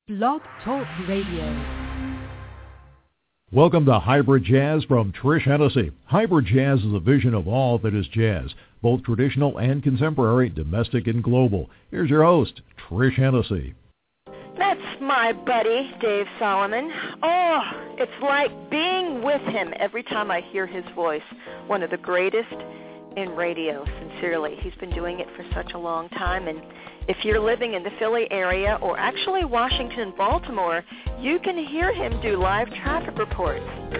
Blog Talk Radio. Welcome to Hybrid Jazz from Trish Hennessy. Hybrid Jazz is a vision of all that is jazz, both traditional and contemporary, domestic and global. Here's your host, Trish Hennessy. That's my buddy, Dave Solomon. Oh, it's like being with him every time I hear his voice. One of the greatest in radio, sincerely. He's been doing it for such a long time, and if you're living in the Philly area or actually Washington, Baltimore, you can hear him do live traffic reports.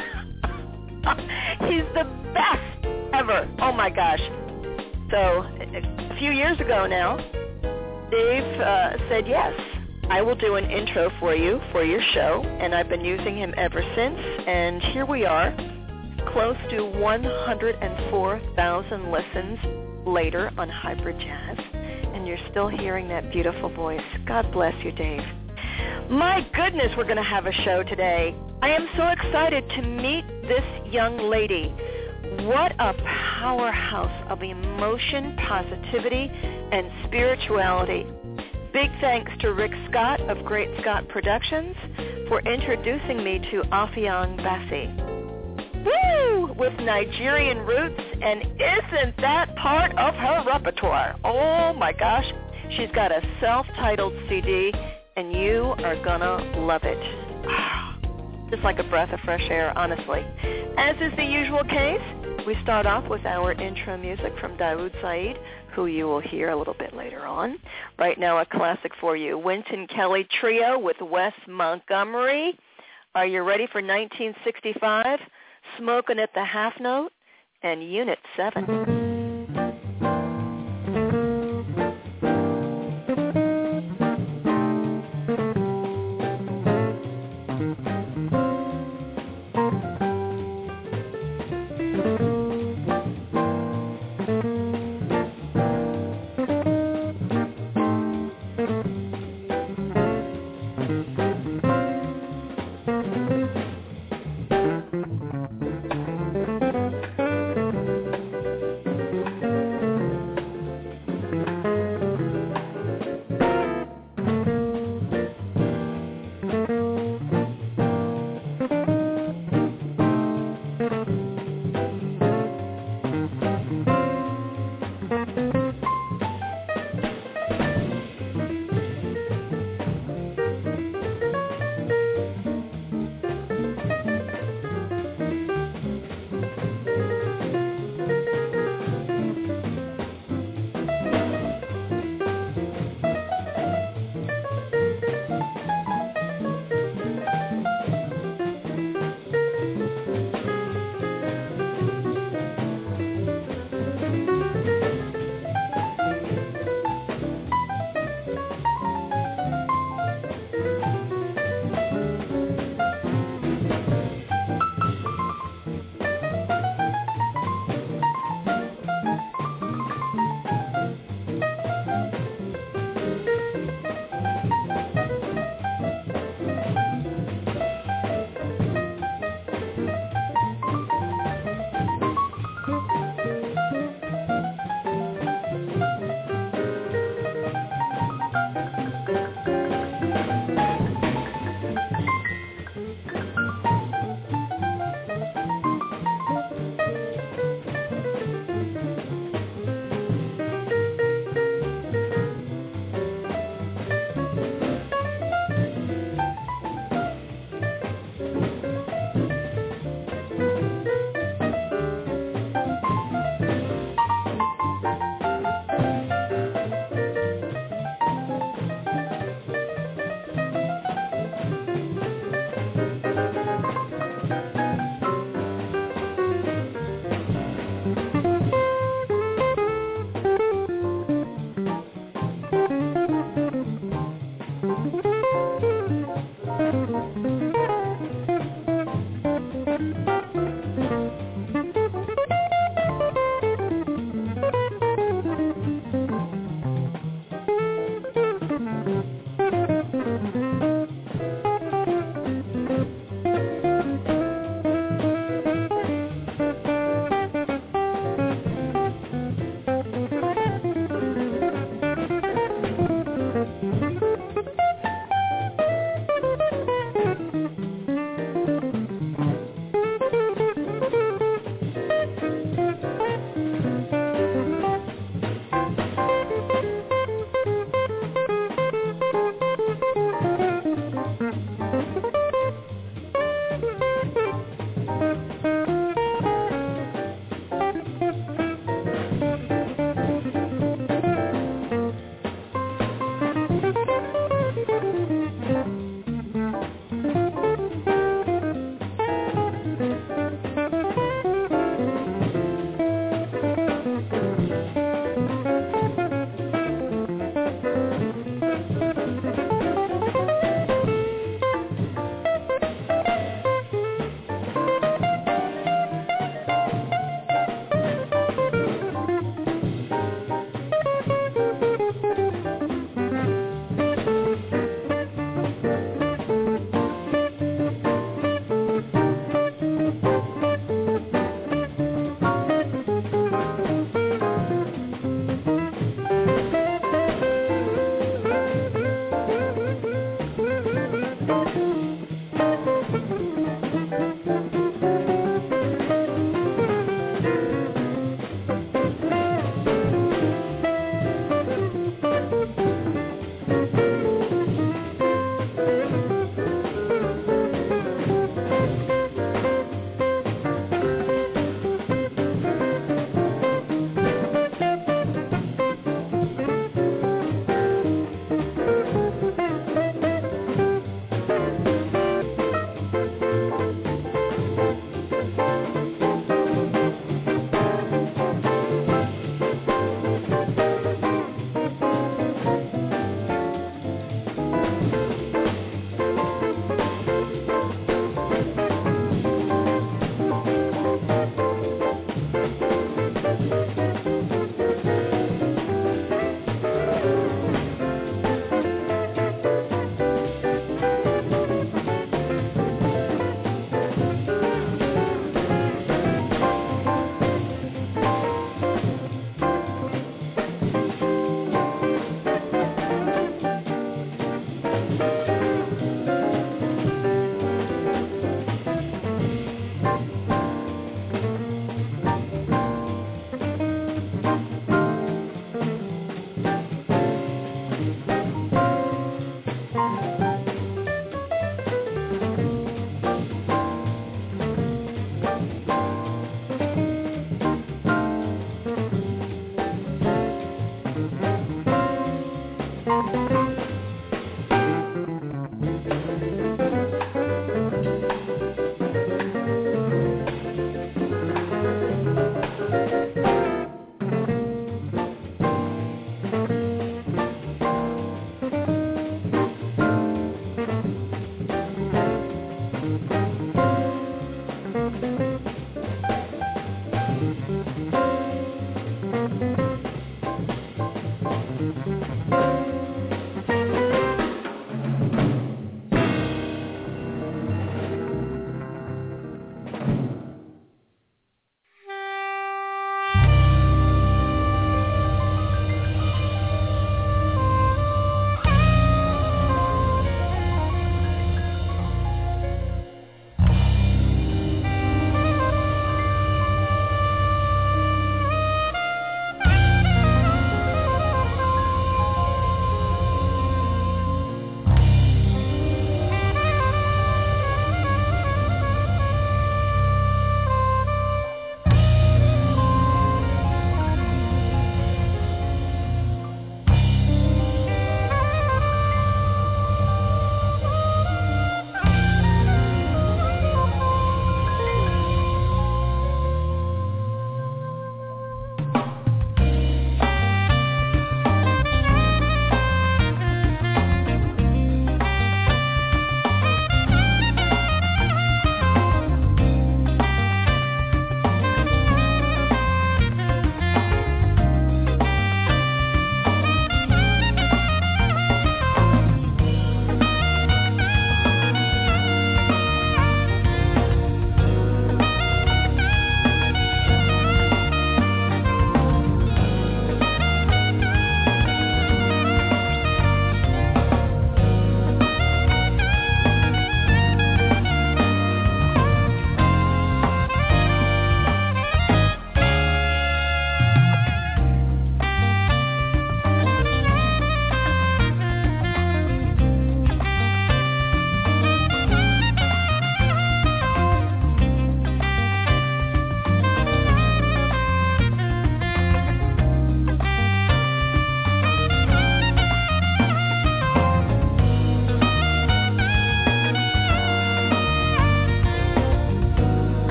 He's the best ever. Oh, my gosh. So a few years ago now, Dave said, yes, I will do an intro for you for your show, and I've been using him ever since, and here we are, close to 104,000 listens later on Hybrid Jazz, and you're still hearing that beautiful voice. God bless you, Dave. My goodness, we're going to have a show today. I am so excited to meet this young lady. What a powerhouse of emotion, positivity, and spirituality. Big thanks to Rick Scott of Great Scott Productions for introducing me to Afeang Bassi. Woo! With Nigerian roots, and isn't that part of her repertoire? Oh my gosh, she's got a self-titled CD, and you are gonna love it. Just like a breath of fresh air, honestly. As is the usual case, we start off with our intro music from Dawood Saeed, who you will hear a little bit later on. Right now, a classic for you, Wynton Kelly Trio with Wes Montgomery. Are you ready for 1965? Smoking at the Half Note and Unit 7.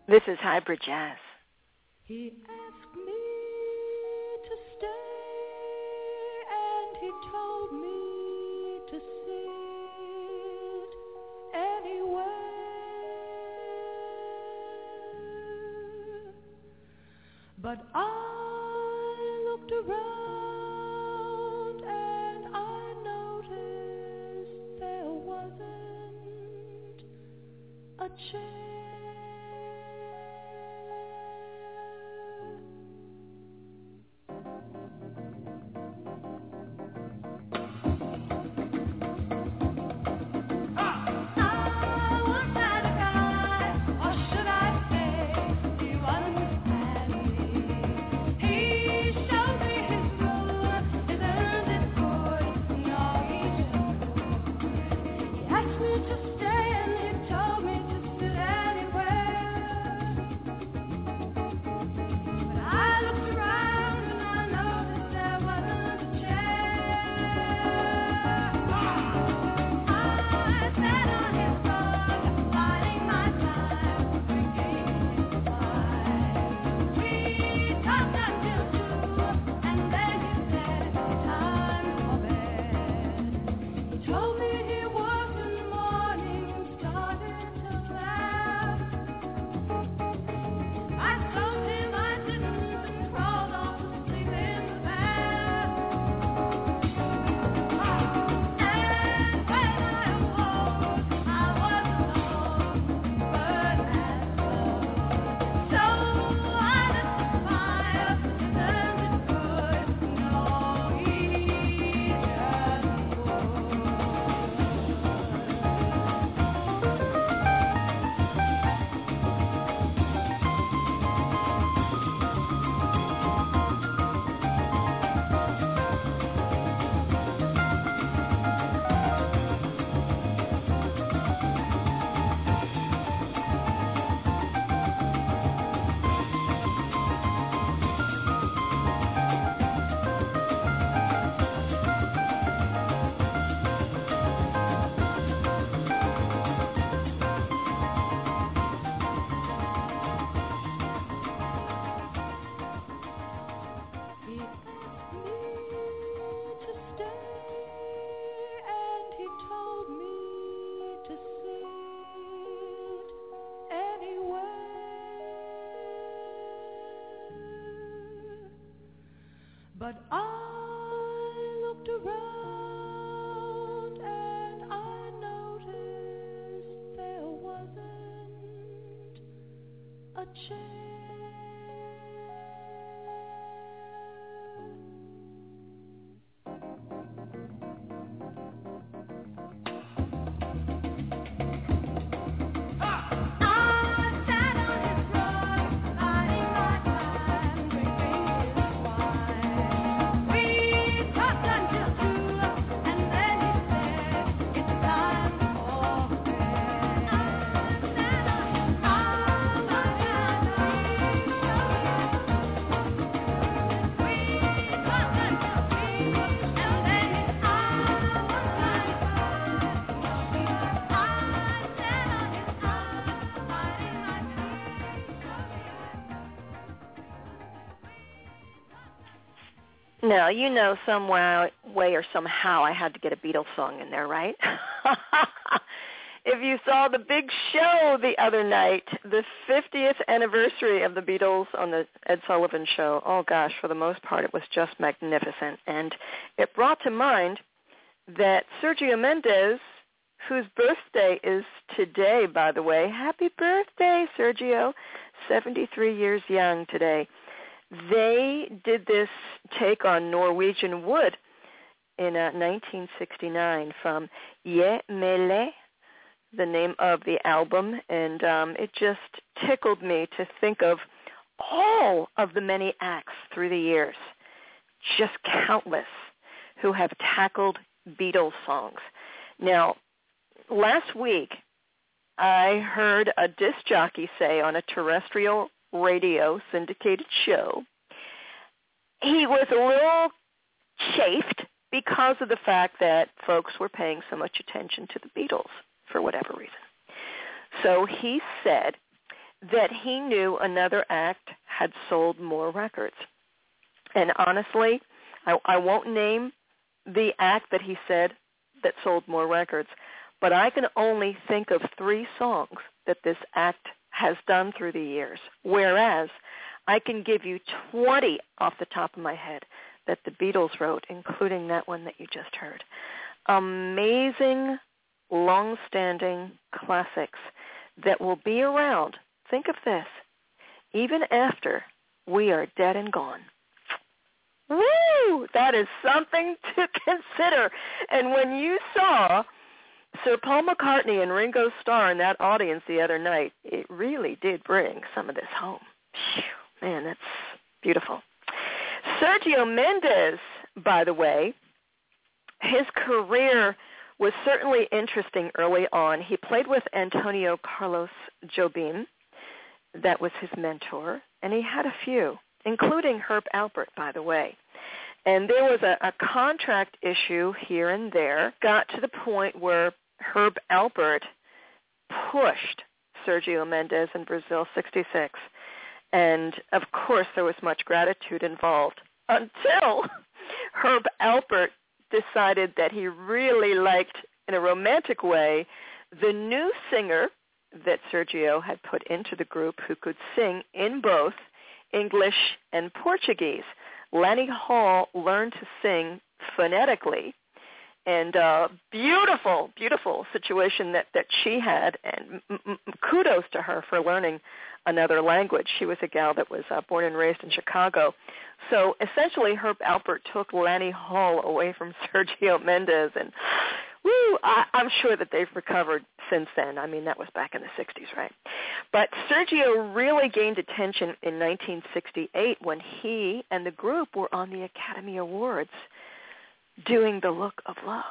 This is Hybrid Jazz. He asked me to stay, and he told me to sit anywhere. But I looked around and I noticed there wasn't a chair. But I looked around and I noticed there wasn't a chair. Now, you know some way or somehow I had to get a Beatles song in there, right? If you saw the big show the other night, the 50th anniversary of the Beatles on the Ed Sullivan Show, oh gosh, for the most part it was just magnificent. And it brought to mind that Sergio Mendes, whose birthday is today, by the way, happy birthday, Sergio, 73 years young today. They did this take on Norwegian Wood in 1969 from Je Mele, the name of the album, and it just tickled me to think of all of the many acts through the years, just countless, who have tackled Beatles songs. Now, last week, I heard a disc jockey say on a terrestrial radio syndicated show, he was a little chafed because of the fact that folks were paying so much attention to the Beatles for whatever reason. So he said that he knew another act had sold more records. And honestly, I won't name the act that he said that sold more records, but I can only think of 3 songs that this act has done through the years, whereas I can give you 20 off the top of my head that the Beatles wrote, including that one that you just heard. Amazing, long-standing classics that will be around. Think of this, even after we are dead and gone. Woo! That is something to consider. And when you saw Sir Paul McCartney and Ringo Starr in that audience the other night, it really did bring some of this home. Phew, man, that's beautiful. Sergio Mendes, by the way, his career was certainly interesting early on. He played with Antonio Carlos Jobim. That was his mentor, and he had a few, including Herb Alpert, by the way. And there was a contract issue here and there, got to the point where Herb Alpert pushed Sergio Mendes in Brazil 66. And, of course, there was much gratitude involved until Herb Alpert decided that he really liked, in a romantic way, the new singer that Sergio had put into the group who could sing in both English and Portuguese. Lani Hall learned to sing phonetically, and beautiful, beautiful situation that she had, and kudos to her for learning another language. She was a gal that was born and raised in Chicago. So essentially Herb Alpert took Lani Hall away from Sergio Mendes, and I'm sure that they've recovered since then. I mean, that was back in the 60s, right? But Sergio really gained attention in 1968 when he and the group were on the Academy Awards doing The Look of Love.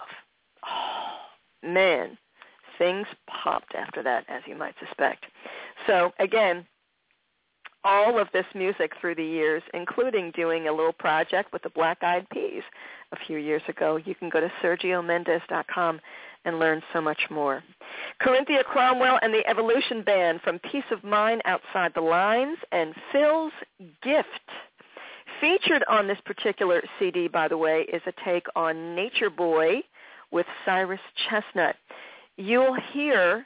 Oh, man, things popped after that, as you might suspect. So, again, all of this music through the years, including doing a little project with the Black Eyed Peas a few years ago. You can go to SergioMendes.com and learn so much more. Corinthia Cromwell and the Evolution Band from Peace of Mind Outside the Lines and Phil's Gift. Featured on this particular CD, by the way, is a take on Nature Boy with Cyrus Chestnut. You'll hear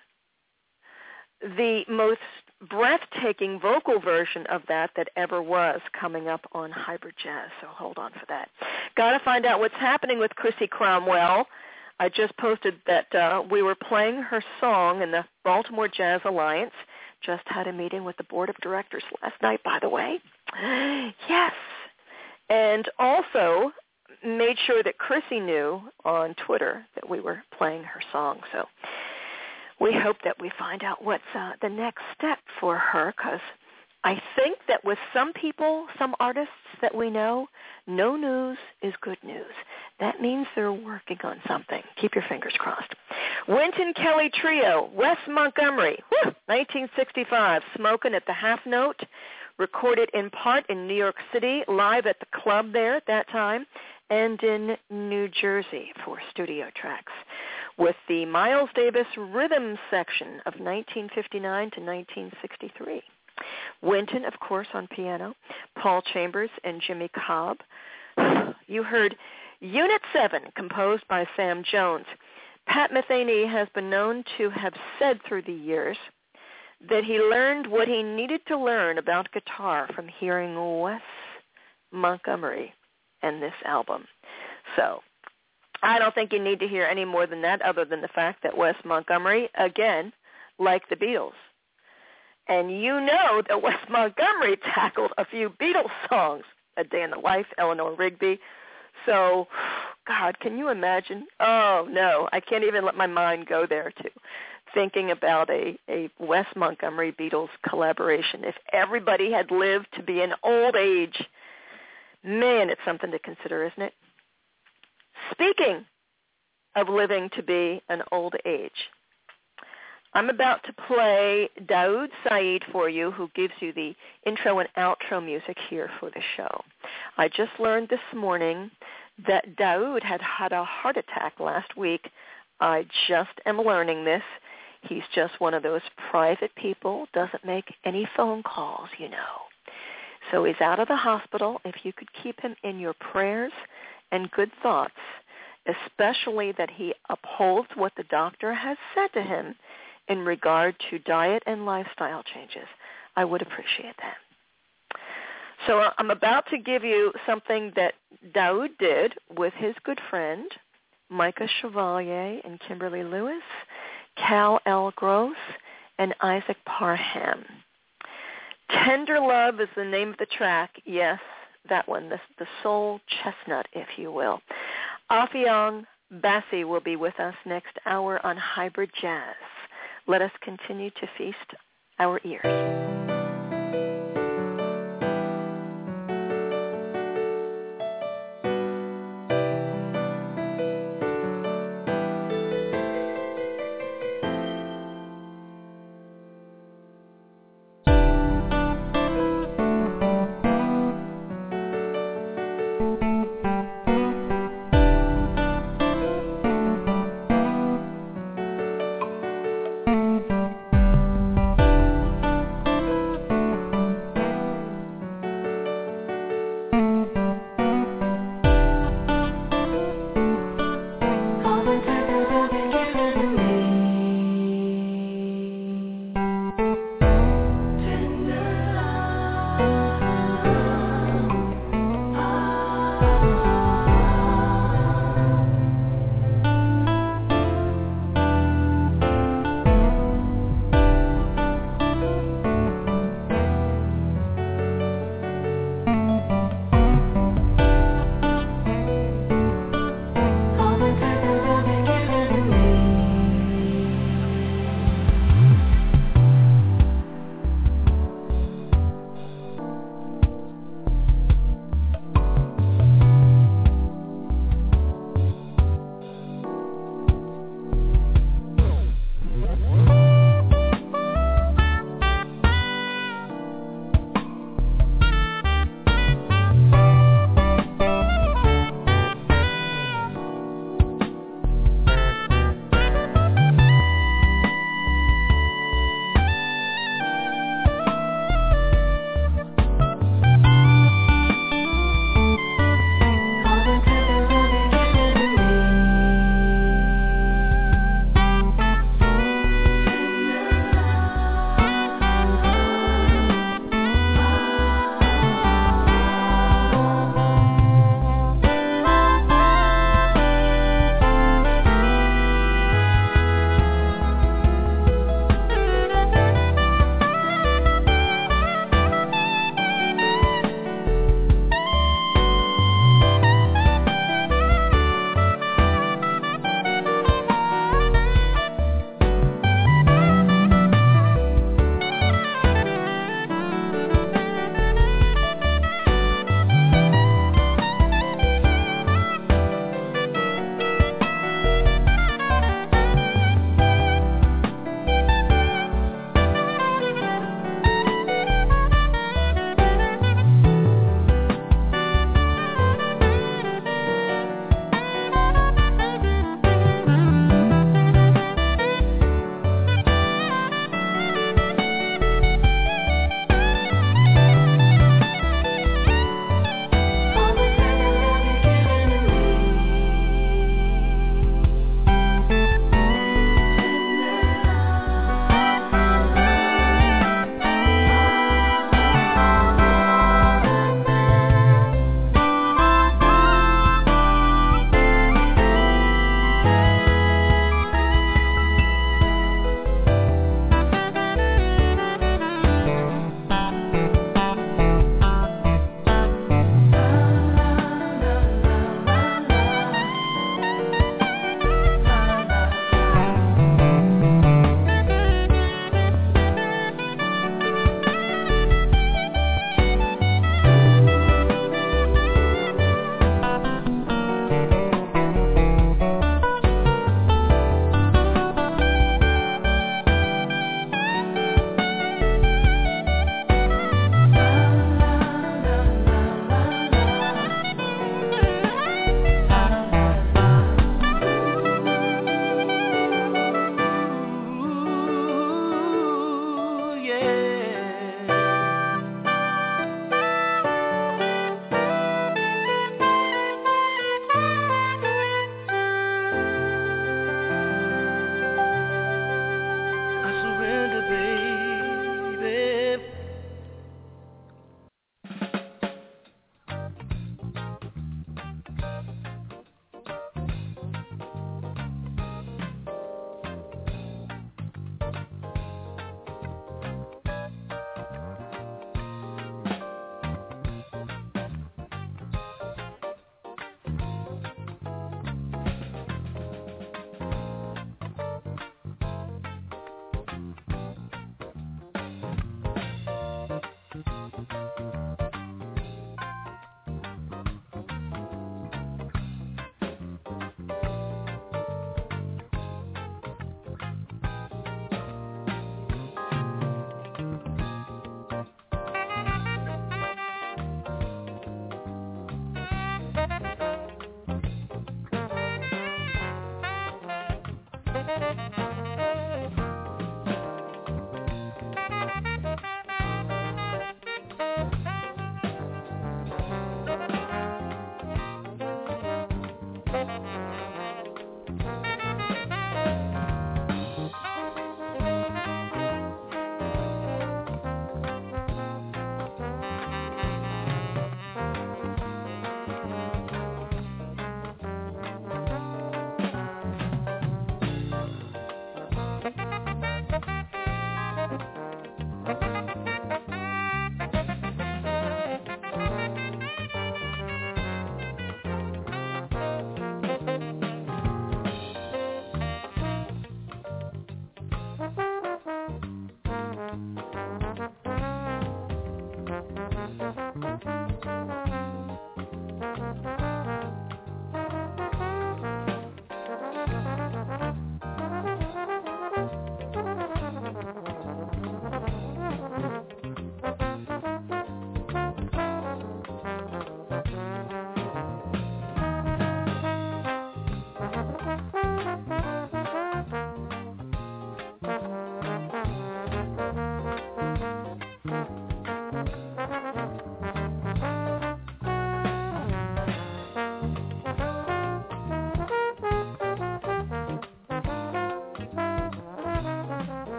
the most breathtaking vocal version of that ever was coming up on Hybrid Jazz, so hold on for that. Got to find out what's happening with Chrissy Cromwell. I just posted that we were playing her song in the Baltimore Jazz Alliance. Just had a meeting with the board of directors last night, by the way. Yes. And also made sure that Chrissy knew on Twitter that we were playing her song. So we hope that we find out what's the next step for her, because I think that with some people, some artists that we know, no news is good news. That means they're working on something. Keep your fingers crossed. Wynton Kelly Trio, Wes Montgomery, 1965, Smokin' at the Half Note, recorded in part in New York City, live at the club there at that time, and in New Jersey for studio tracks, with the Miles Davis Rhythm section of 1959 to 1963. Wynton, of course, on piano, Paul Chambers and Jimmy Cobb. You heard Unit 7, composed by Sam Jones. Pat Metheny has been known to have said through the years that he learned what he needed to learn about guitar from hearing Wes Montgomery and this album. So I don't think you need to hear any more than that, other than the fact that Wes Montgomery, again, like the Beatles. And you know that Wes Montgomery tackled a few Beatles songs, A Day in the Life, Eleanor Rigby. So, God, can you imagine? Oh, no, I can't even let my mind go there, too, thinking about a Wes Montgomery Beatles collaboration. If everybody had lived to be an old age, man, it's something to consider, isn't it? Speaking of living to be an old age, I'm about to play Daoud Saeed for you, who gives you the intro and outro music here for the show. I just learned this morning that Daoud had a heart attack last week. I just am learning this. He's just one of those private people, doesn't make any phone calls, So he's out of the hospital. If you could keep him in your prayers and good thoughts, especially that he upholds what the doctor has said to him in regard to diet and lifestyle changes, I would appreciate that. So I'm about to give you something that Daoud did with his good friend, Micah Chevalier and Kimberly Lewis, Cal L. Gross, and Isaac Parham. Tender Love is the name of the track. Yes, that one, the soul chestnut, if you will. Afyang Bassi will be with us next hour on Hybrid Jazz. Let us continue to feast our ears.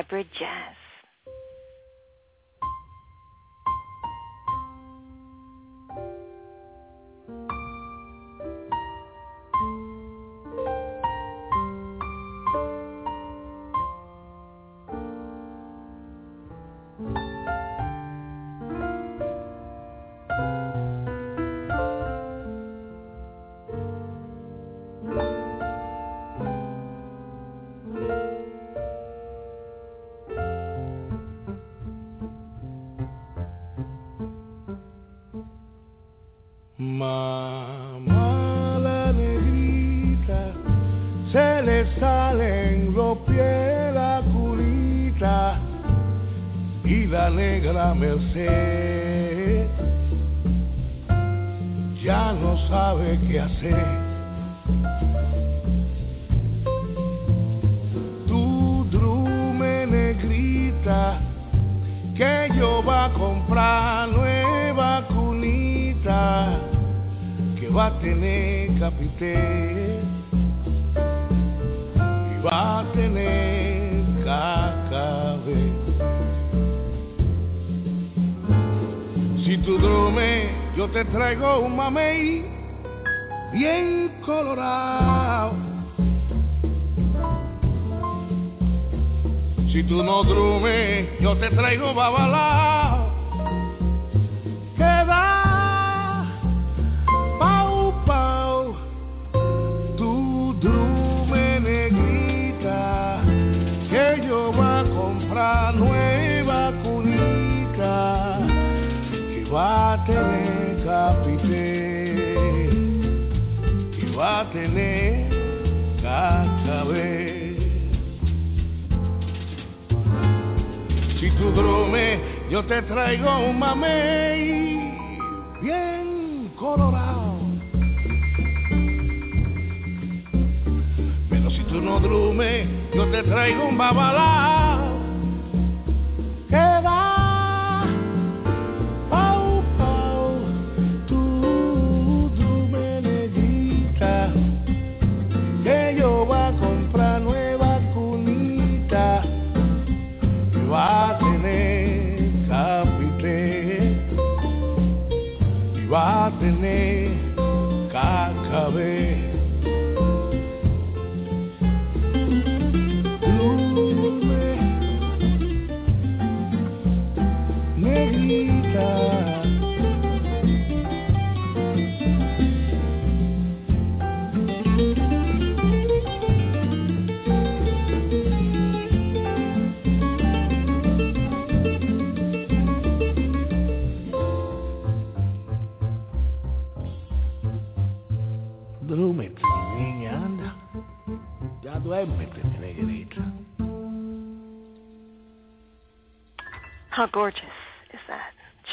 Hybrid Jazz. Mamá, la negrita, se le salen los pies, la culita, y la negra Merced ya no sabe qué hacer. Tu drume negrita, que yo va a comprar nueva cunita, que va a tener capité y va a tener cacabé. Si tu drume, yo te traigo un mamey bien colorado. Si tú no drumes, yo te traigo babalao. Que da pau pau. Tu drume negrita, que yo voy a comprar nueva cunita, que va a tener capité, que va a tener cacabé. Si tú drumes, yo te traigo un mamey bien colorado. Pero si tú no drumes, yo te traigo un babalao. Que da pau pau. Tu drume negrita, que yo voy a comprar nueva cunita, va a tener capité y va a tener cacabé. Drume negrita, Drume, niña, anda. Ya duérmete, negrita. How gorgeous is that?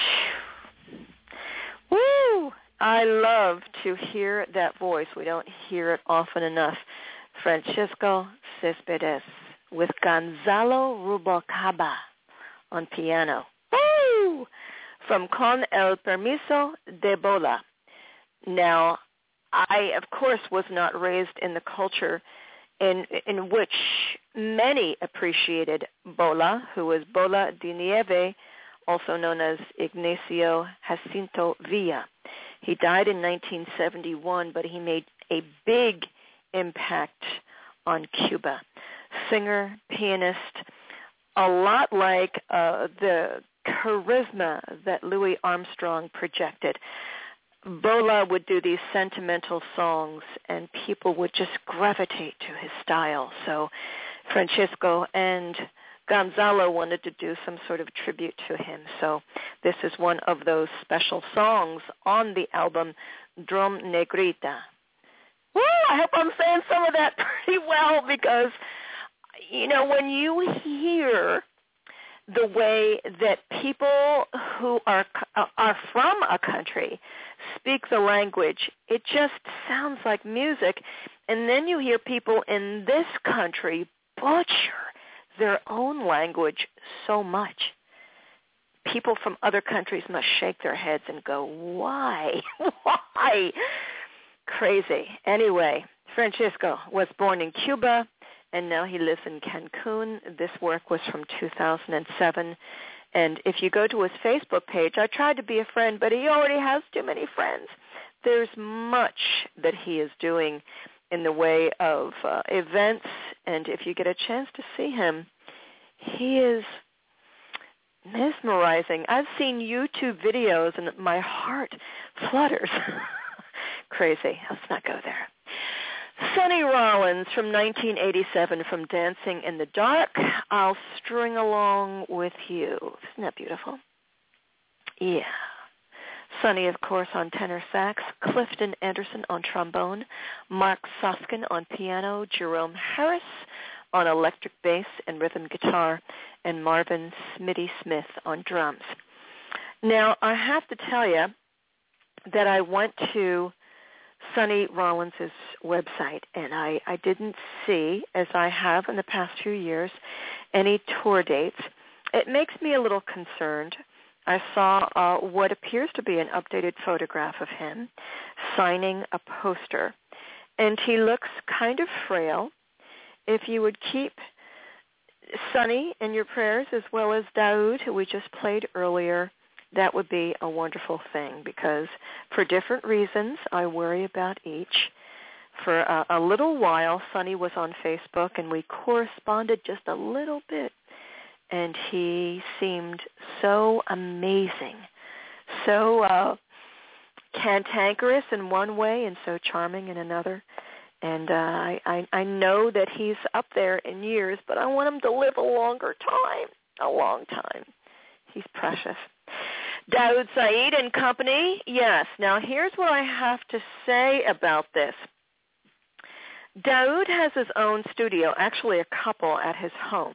Woo! I love to hear that voice. We don't hear it often enough. Francisco Céspedes with Gonzalo Rubalcaba on piano. Woo! From Con el Permiso de Bola. Now, I, of course, was not raised in the culture in which many appreciated Bola, who was Bola de Nieve, also known as Ignacio Jacinto Villa. He died in 1971, but he made a big impact on Cuba. Singer, pianist, a lot like the charisma that Louis Armstrong projected. Bola would do these sentimental songs, and people would just gravitate to his style. So Francisco and Gonzalo wanted to do some sort of tribute to him. So this is one of those special songs on the album Drum Negrita. Woo! I hope I'm saying some of that pretty well, because, you know, when you hear the way that people who are from a country speak the language, it just sounds like music. And then you hear people in this country butcher their own language so much. People from other countries must shake their heads and go, why? Why? Crazy. Anyway, Francisco was born in Cuba and now he lives in Cancun. This work was from 2007. And if you go to his Facebook page, I tried to be a friend, but he already has too many friends. There's much that he is doing in the way of events, and if you get a chance to see him, he is mesmerizing. I've seen YouTube videos, and my heart flutters. Crazy. Let's not go there. Sonny Rollins from 1987 from Dancing in the Dark. I'll string along with you. Isn't that beautiful? Yeah. Sonny, of course, on tenor sax, Clifton Anderson on trombone, Mark Soskin on piano, Jerome Harris on electric bass and rhythm guitar, and Marvin Smitty Smith on drums. Now, I have to tell you that I went to Sonny Rollins' website, and I didn't see, as I have in the past few years, any tour dates. It makes me a little concerned. I saw what appears to be an updated photograph of him signing a poster, and he looks kind of frail. If you would keep Sonny in your prayers, as well as Daoud, who we just played earlier, that would be a wonderful thing, because for different reasons, I worry about each. For a little while, Sonny was on Facebook, and we corresponded just a little bit, and he seemed so amazing, so cantankerous in one way and so charming in another. And I know that he's up there in years, but I want him to live a longer time, a long time. He's precious. Daoud Said and company, yes. Now, here's what I have to say about this. Daoud has his own studio, actually a couple at his home.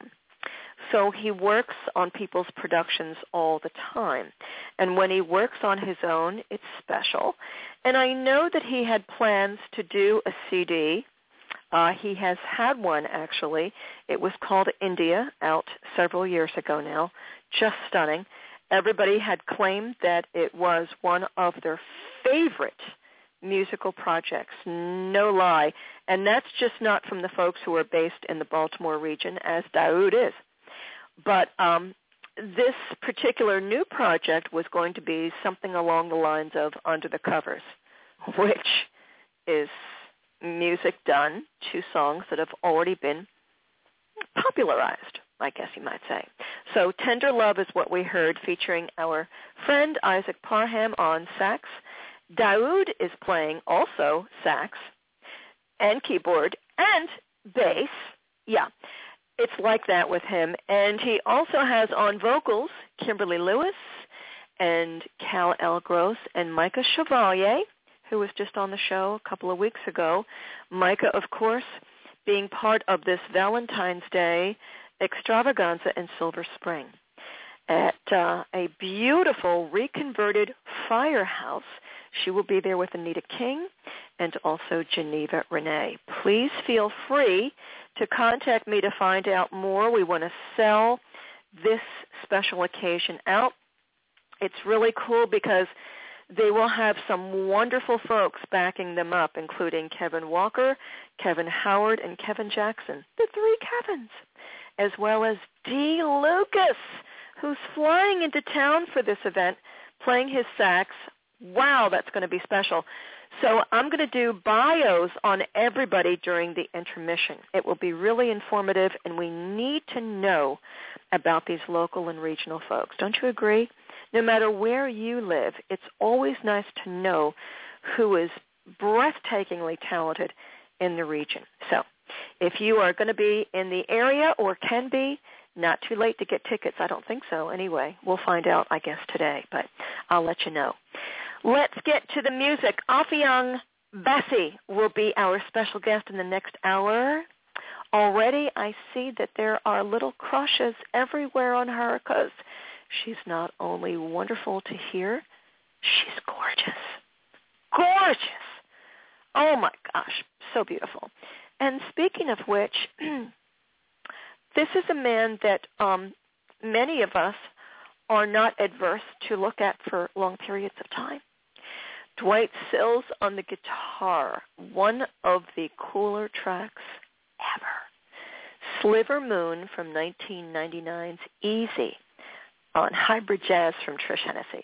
So he works on people's productions all the time. And when he works on his own, it's special. And I know that he had plans to do a CD. He has had one, actually. It was called India, out several years ago now. Just stunning. Everybody had claimed that it was one of their favorite musical projects, no lie. And that's just not from the folks who are based in the Baltimore region, as Daoud is. But this particular new project was going to be something along the lines of Under the Covers, which is music done to songs that have already been popularized, I guess you might say. So Tender Love is what we heard, featuring our friend Isaac Parham on sax. Daoud is playing also sax and keyboard and bass. Yeah, it's like that with him. And he also has on vocals Kimberly Lewis and Cal L. Gross and Micah Chevalier, who was just on the show a couple of weeks ago. Micah, of course, being part of this Valentine's Day extravaganza in Silver Spring at a beautiful reconverted firehouse. She will be there with Anita King and also Geneva Renee. Please feel free to contact me to find out more. We want to sell this special occasion out. It's really cool because they will have some wonderful folks backing them up, including Kevin Walker, Kevin Howard, and Kevin Jackson, the three Kevins, as well as Dee Lucas, who's flying into town for this event, playing his sax. Wow, that's going to be special. So I'm going to do bios on everybody during the intermission. It will be really informative, and we need to know about these local and regional folks. Don't you agree? No matter where you live, it's always nice to know who is breathtakingly talented in the region. So if you are going to be in the area or can be, not too late to get tickets. I don't think so anyway. We'll find out, I guess, today, but I'll let you know. Let's get to the music. Afyang Bassi will be our special guest in the next hour. Already I see that there are little crushes everywhere on her because she's not only wonderful to hear, she's gorgeous. Gorgeous. Oh, my gosh. So beautiful. And speaking of which, this is a man that many of us are not adverse to look at for long periods of time. Dwight Sills on the guitar, one of the cooler tracks ever. Sliver Moon from 1999's Easy on Hybrid Jazz from Trish Hennessy.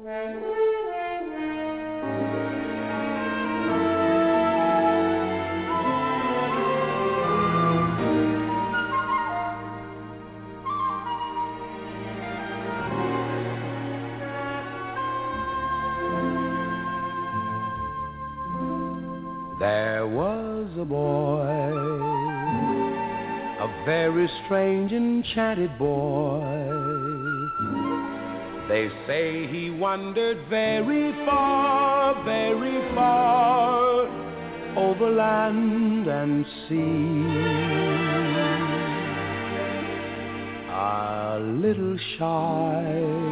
There was a boy, a very strange, enchanted boy. They say he wandered very far, over land and sea. A little shy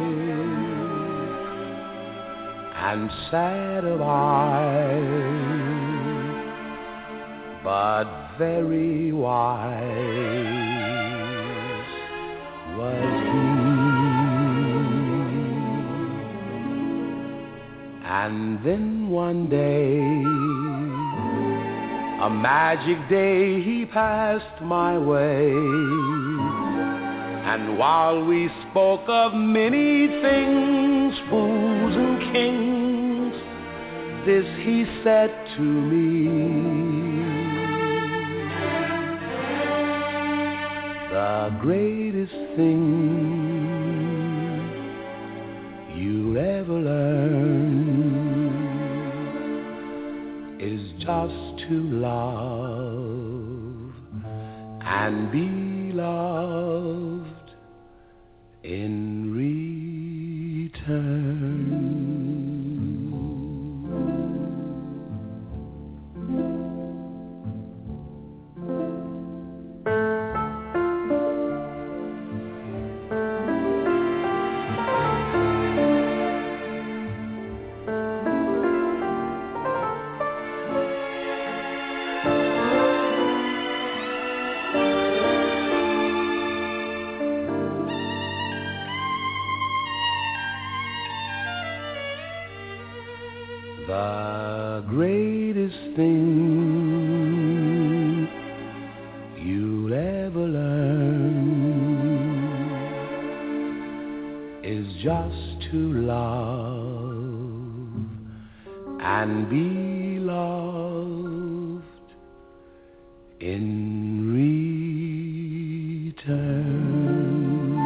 and sad of eye, but very wise was he. And then one day, a magic day, he passed my way. And while we spoke of many things, fools and kings, this he said to me: the greatest thing you'll ever learn is just to love and be loved in return. The greatest thing you'll ever learn is just to love and be loved in return.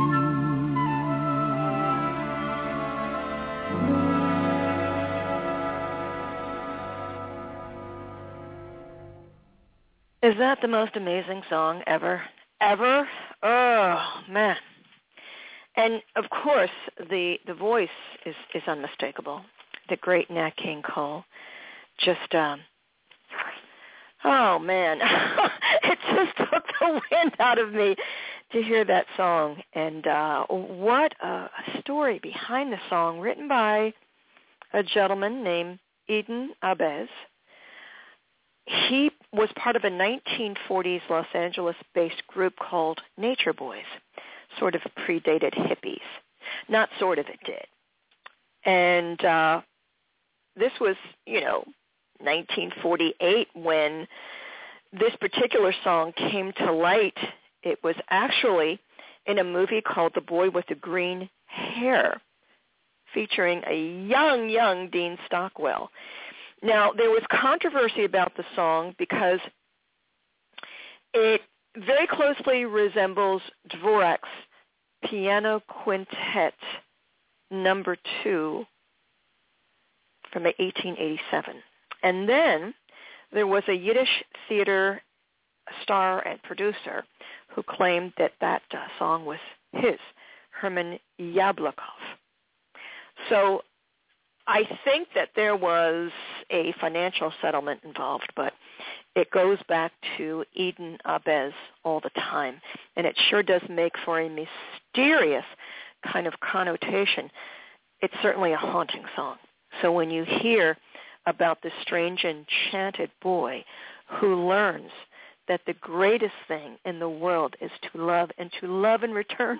Is that the most amazing song ever? Ever? Oh, man. And, of course, the voice is unmistakable. The great Nat King Cole. Just, oh, man. It just took the wind out of me to hear that song. And what a story behind the song, written by a gentleman named Eden Ahbez. He was part of a 1940s Los Angeles-based group called Nature Boys. Sort of predated hippies. Not sort of, it did. And this was, 1948 when this particular song came to light. It was actually in a movie called The Boy with the Green Hair, featuring a young Dean Stockwell. Now, there was controversy about the song because it very closely resembles Dvorak's Piano Quintet No. 2 from 1887. And then there was a Yiddish theater star and producer who claimed that song was his, Herman Yablokov. So I think that there was a financial settlement involved, but it goes back to Eden Ahbez all the time, and it sure does make for a mysterious kind of connotation. It's certainly a haunting song. So when you hear about this strange enchanted boy who learns that the greatest thing in the world is to love and to love in return,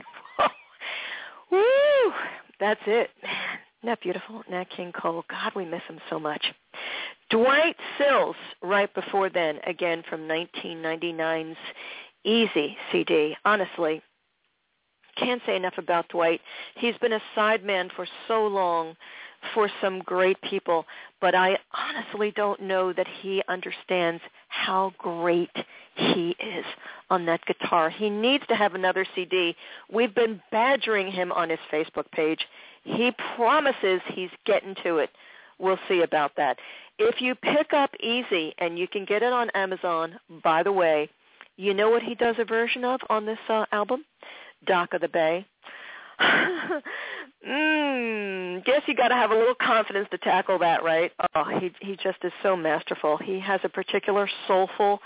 woo, that's it, man. Isn't that beautiful? Nat King Cole. God, we miss him so much. Dwight Sills, right before then, again from 1999's Easy CD. Honestly, can't say enough about Dwight. He's been a sideman for so long for some great people, but I honestly don't know that he understands how great he is on that guitar. He needs to have another CD. We've been badgering him on his Facebook page. He promises he's getting to it. We'll see about that. If you pick up Easy, and you can get it on Amazon, by the way, you know what he does a version of on this album? Dock of the Bay. Guess you got to have a little confidence to tackle that, right? Oh, he just is so masterful. He has a particular soulful,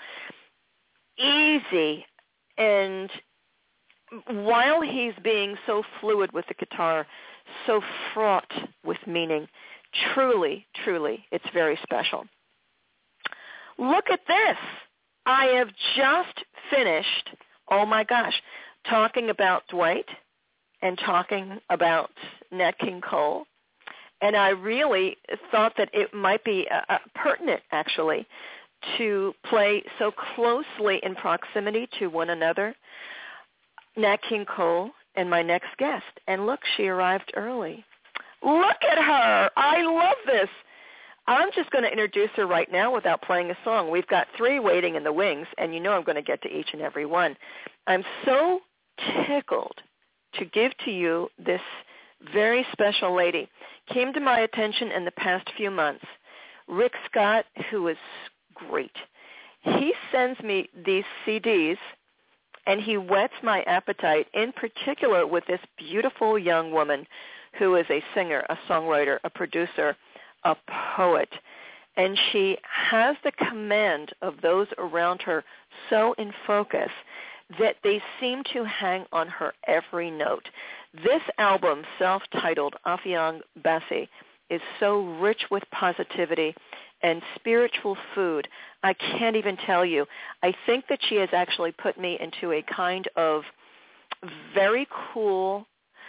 easy, and while he's being so fluid with the guitar, so fraught with meaning, truly, truly, it's very special. Look at this. I have just finished, oh my gosh, talking about Dwight and talking about Nat King Cole. And I really thought that it might be pertinent, actually, to play so closely in proximity to one another, Nat King Cole and my next guest. And look, she arrived early. Look at her. I love this. I'm just going to introduce her right now without playing a song. We've got 3 waiting in the wings, and you know I'm going to get to each and every one. I'm so tickled to give to you this very special lady. Came to my attention in the past few months. Rick Scott, who is great. He sends me these CDs, and he whets my appetite, in particular with this beautiful young woman who is a singer, a songwriter, a producer, a poet. And she has the command of those around her so in focus that they seem to hang on her every note. This album, self-titled Afiyang Basi, is so rich with positivity and spiritual food. I can't even tell you. I think that she has actually put me into a kind of very cool,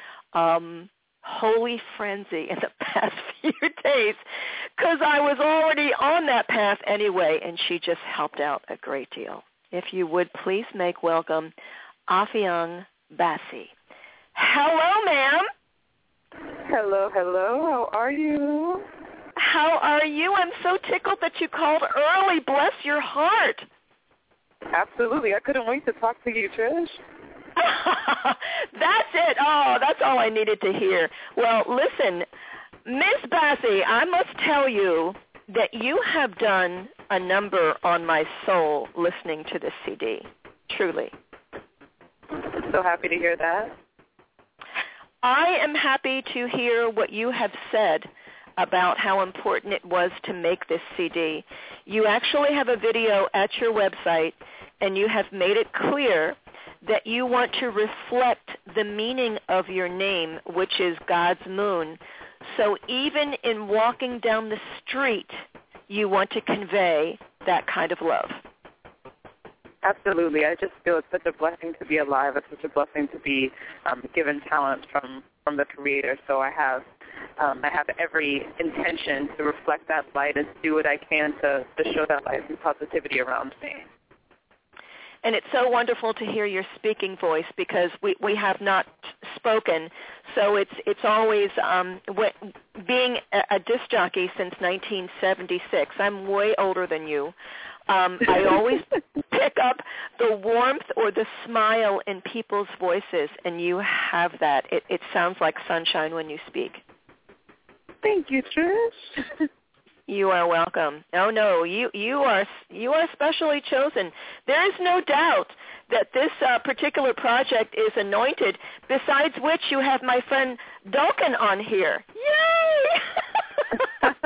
holy frenzy in the past few days, because I was already on that path anyway, and she just helped out a great deal. If you would please make welcome Afiyang Basi. Hello, ma'am. Hello, hello. How are you? How are you? I'm so tickled that you called early. Bless your heart. Absolutely. I couldn't wait to talk to you, Trish. That's it. Oh, that's all I needed to hear. Well, listen, Miss Basi, I must tell you that you have done a number on my soul listening to this CD, truly. So happy to hear that. I am happy to hear what you have said about how important it was to make this CD. You actually have a video at your website, and you have made it clear that you want to reflect the meaning of your name, which is God's moon. So even in walking down the street, you want to convey that kind of love. Absolutely. I just feel it's such a blessing to be alive. It's such a blessing to be given talent from the Creator. So I have every intention to reflect that light and do what I can to show that light and positivity around me. And it's so wonderful to hear your speaking voice, because we have not spoken. So it's always being a disc jockey since 1976. I'm way older than you. I always pick up the warmth or the smile in people's voices, and you have that. It sounds like sunshine when you speak. Thank you, Trish. You are welcome. Oh no, you are specially chosen. There is no doubt that this particular project is anointed. Besides which, you have my friend Dalkin on here. Yay!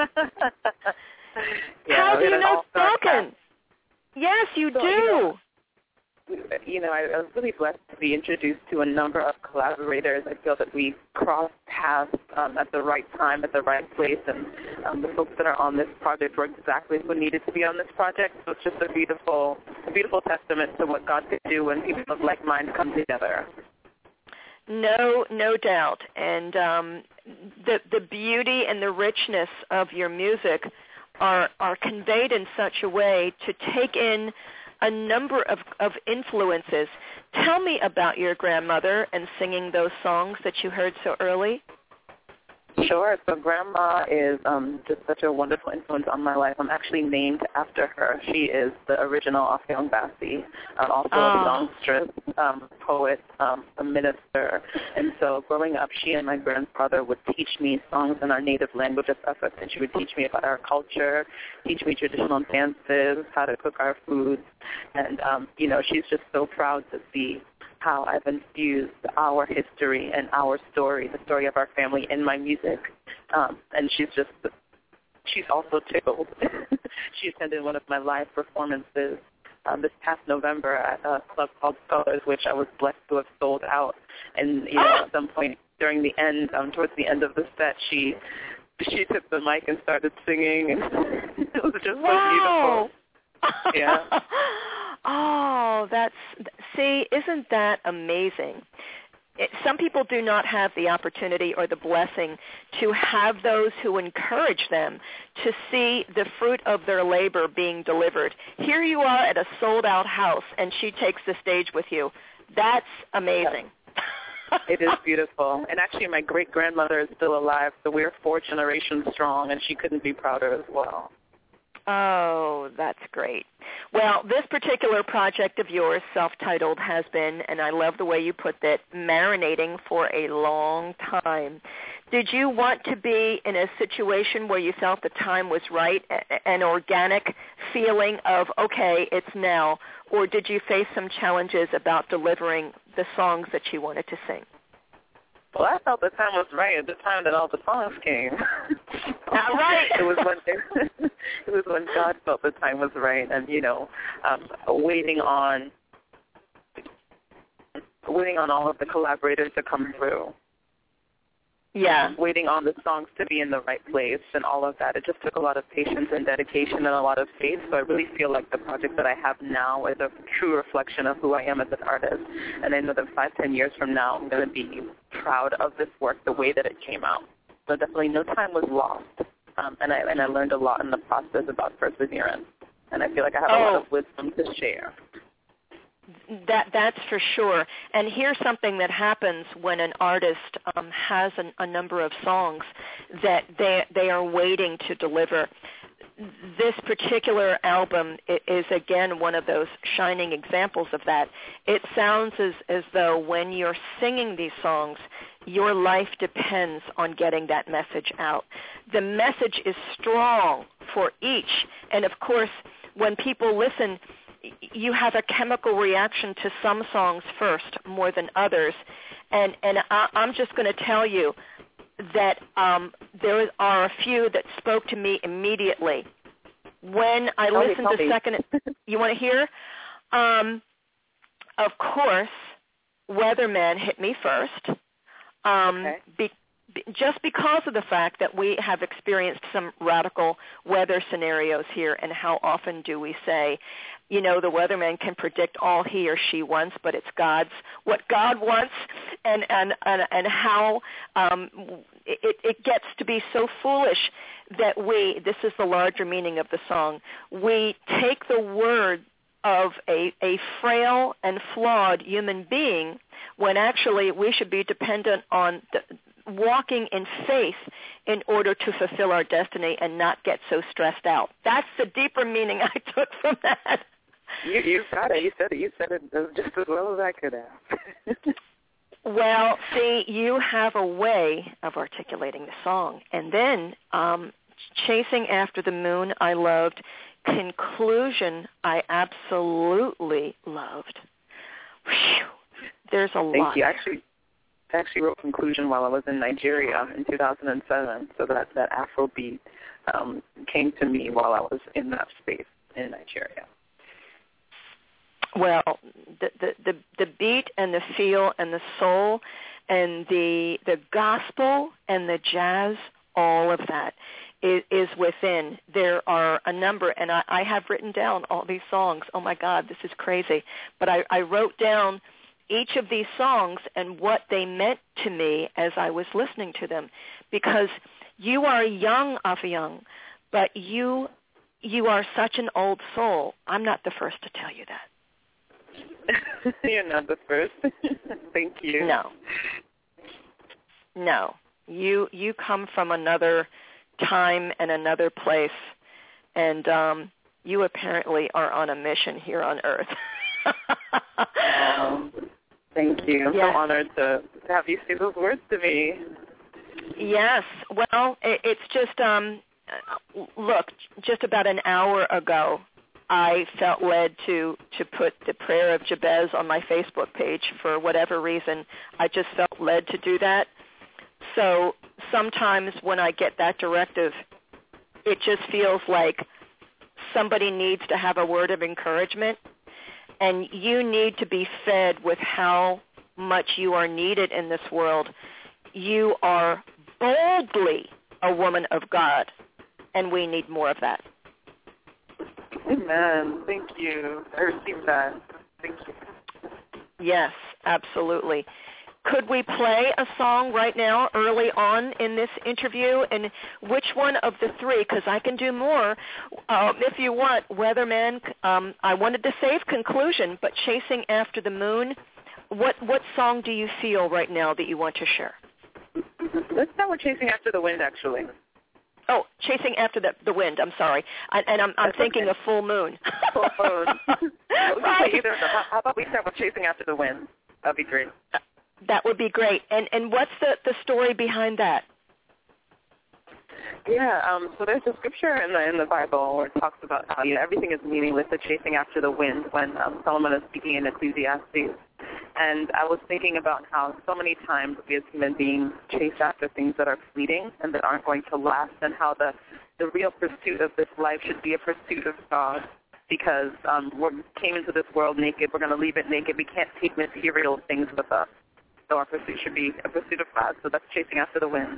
How do you know Dalkin? Yes, you do. I was really blessed to be introduced to a number of collaborators. I feel that we crossed paths at the right time, at the right place, and the folks that are on this project were exactly who needed to be on this project. So it's just a beautiful testament to what God can do when people of like mind come together. No doubt. And the beauty and the richness of your music are conveyed in such a way to take in a number of influences. Tell me about your grandmother and singing those songs that you heard so early. Sure. So Grandma is just such a wonderful influence on my life. I'm actually named after her. She is the original Afeong Bassi, also a songstress, poet, a minister. And so growing up, she and my grandfather would teach me songs in our native language of Efik, and she would teach me about our culture, teach me traditional dances, how to cook our foods. And, she's just so proud to see how I've infused our history and our story, the story of our family, in my music. And she's also tickled. She attended one of my live performances this past November at a club called Scholars, which I was blessed to have sold out. And, at some point during the end, towards the end of the set, she took the mic and started singing, and it was just so beautiful. Yeah. Oh, isn't that amazing? Some people do not have the opportunity or the blessing to have those who encourage them to see the fruit of their labor being delivered. Here you are at a sold-out house, and she takes the stage with you. That's amazing. It is beautiful. And actually, my great-grandmother is still alive, so we're 4 generations strong, and she couldn't be prouder as well. Oh, that's great. Well, this particular project of yours, self-titled, has been, and I love the way you put that, marinating for a long time. Did you want to be in a situation where you felt the time was right, an organic feeling of, okay, it's now, or did you face some challenges about delivering the songs that you wanted to sing? Well, I felt the time was right at the time that all the songs came. All right. It was when God felt the time was right, and waiting on all of the collaborators to come through. Yeah. Waiting on the songs to be in the right place and all of that. It just took a lot of patience and dedication and a lot of faith. So I really feel like the project that I have now is a true reflection of who I am as an artist. And I know that 5-10 years from now, I'm going to be proud of this work, the way that it came out. So definitely no time was lost. And I learned a lot in the process about perseverance. And I feel like I have a lot of wisdom to share. That's for sure. And here's something that happens when an artist has a number of songs that they are waiting to deliver. This particular album is, again, one of those shining examples of that. It sounds as though when you're singing these songs, your life depends on getting that message out. The message is strong for each. And, of course, when people listen, you have a chemical reaction to some songs first more than others. And I'm just going to tell you that there are a few that spoke to me immediately. When I listened to second, you want to hear? Of course, Weatherman hit me first. Just because of the fact that we have experienced some radical weather scenarios here, and how often do we say, the weatherman can predict all he or she wants, but it's what God wants, and how it gets to be so foolish that this is the larger meaning of the song, we take the word of a frail and flawed human being when actually we should be dependent on walking in faith in order to fulfill our destiny and not get so stressed out. That's the deeper meaning I took from that. You got it. You said it just as well as I could have. Well, see, you have a way of articulating the song. And then Chasing After the Moon, I loved. Conclusion, I absolutely loved. Whew. There's a lot. Thank you. I actually wrote Conclusion while I was in Nigeria in 2007, so that Afrobeat came to me while I was in that space in Nigeria. Well, the beat and the feel and the soul and the gospel and the jazz, all of that is within. There are a number, and I have written down all these songs. Oh, my God, this is crazy. But I wrote down each of these songs and what they meant to me as I was listening to them, because you are young, Afeong, but you you are such an old soul. I'm not the first to tell you that. You're not the first. Thank you. No. You come from another time and another place, and you apparently are on a mission here on Earth. Thank you. I'm so honored to have you say those words to me. Yes. Well, it's just, look, just about an hour ago, I felt led to put the prayer of Jabez on my Facebook page for whatever reason. I just felt led to do that. So sometimes when I get that directive, it just feels like somebody needs to have a word of encouragement, and you need to be fed with how much you are needed in this world. You are boldly a woman of God, and we need more of that. Amen. Thank you. I received that. Thank you. Yes, absolutely. Could we play a song right now early on in this interview? And which one of the three, because I can do more, if you want, Weatherman, I wanted to save Conclusion, but Chasing After the Moon, what song do you feel right now that you want to share? Let's start with Chasing After the Wind, actually. Oh, Chasing After the Wind, I'm sorry. I'm thinking of Full Moon. Full Moon. Right. How about we start with Chasing After the Wind? That'd be great. That would be great. And what's the story behind that? Yeah, so there's a scripture in the Bible where it talks about how everything is meaningless, the chasing after the wind, when Solomon is speaking in Ecclesiastes. And I was thinking about how so many times we as human beings chase after things that are fleeting and that aren't going to last, and how the real pursuit of this life should be a pursuit of God. Because we came into this world naked, we're going to leave it naked. We can't take material things with us. So our pursuit should be a pursuit of God. So that's Chasing After the Wind.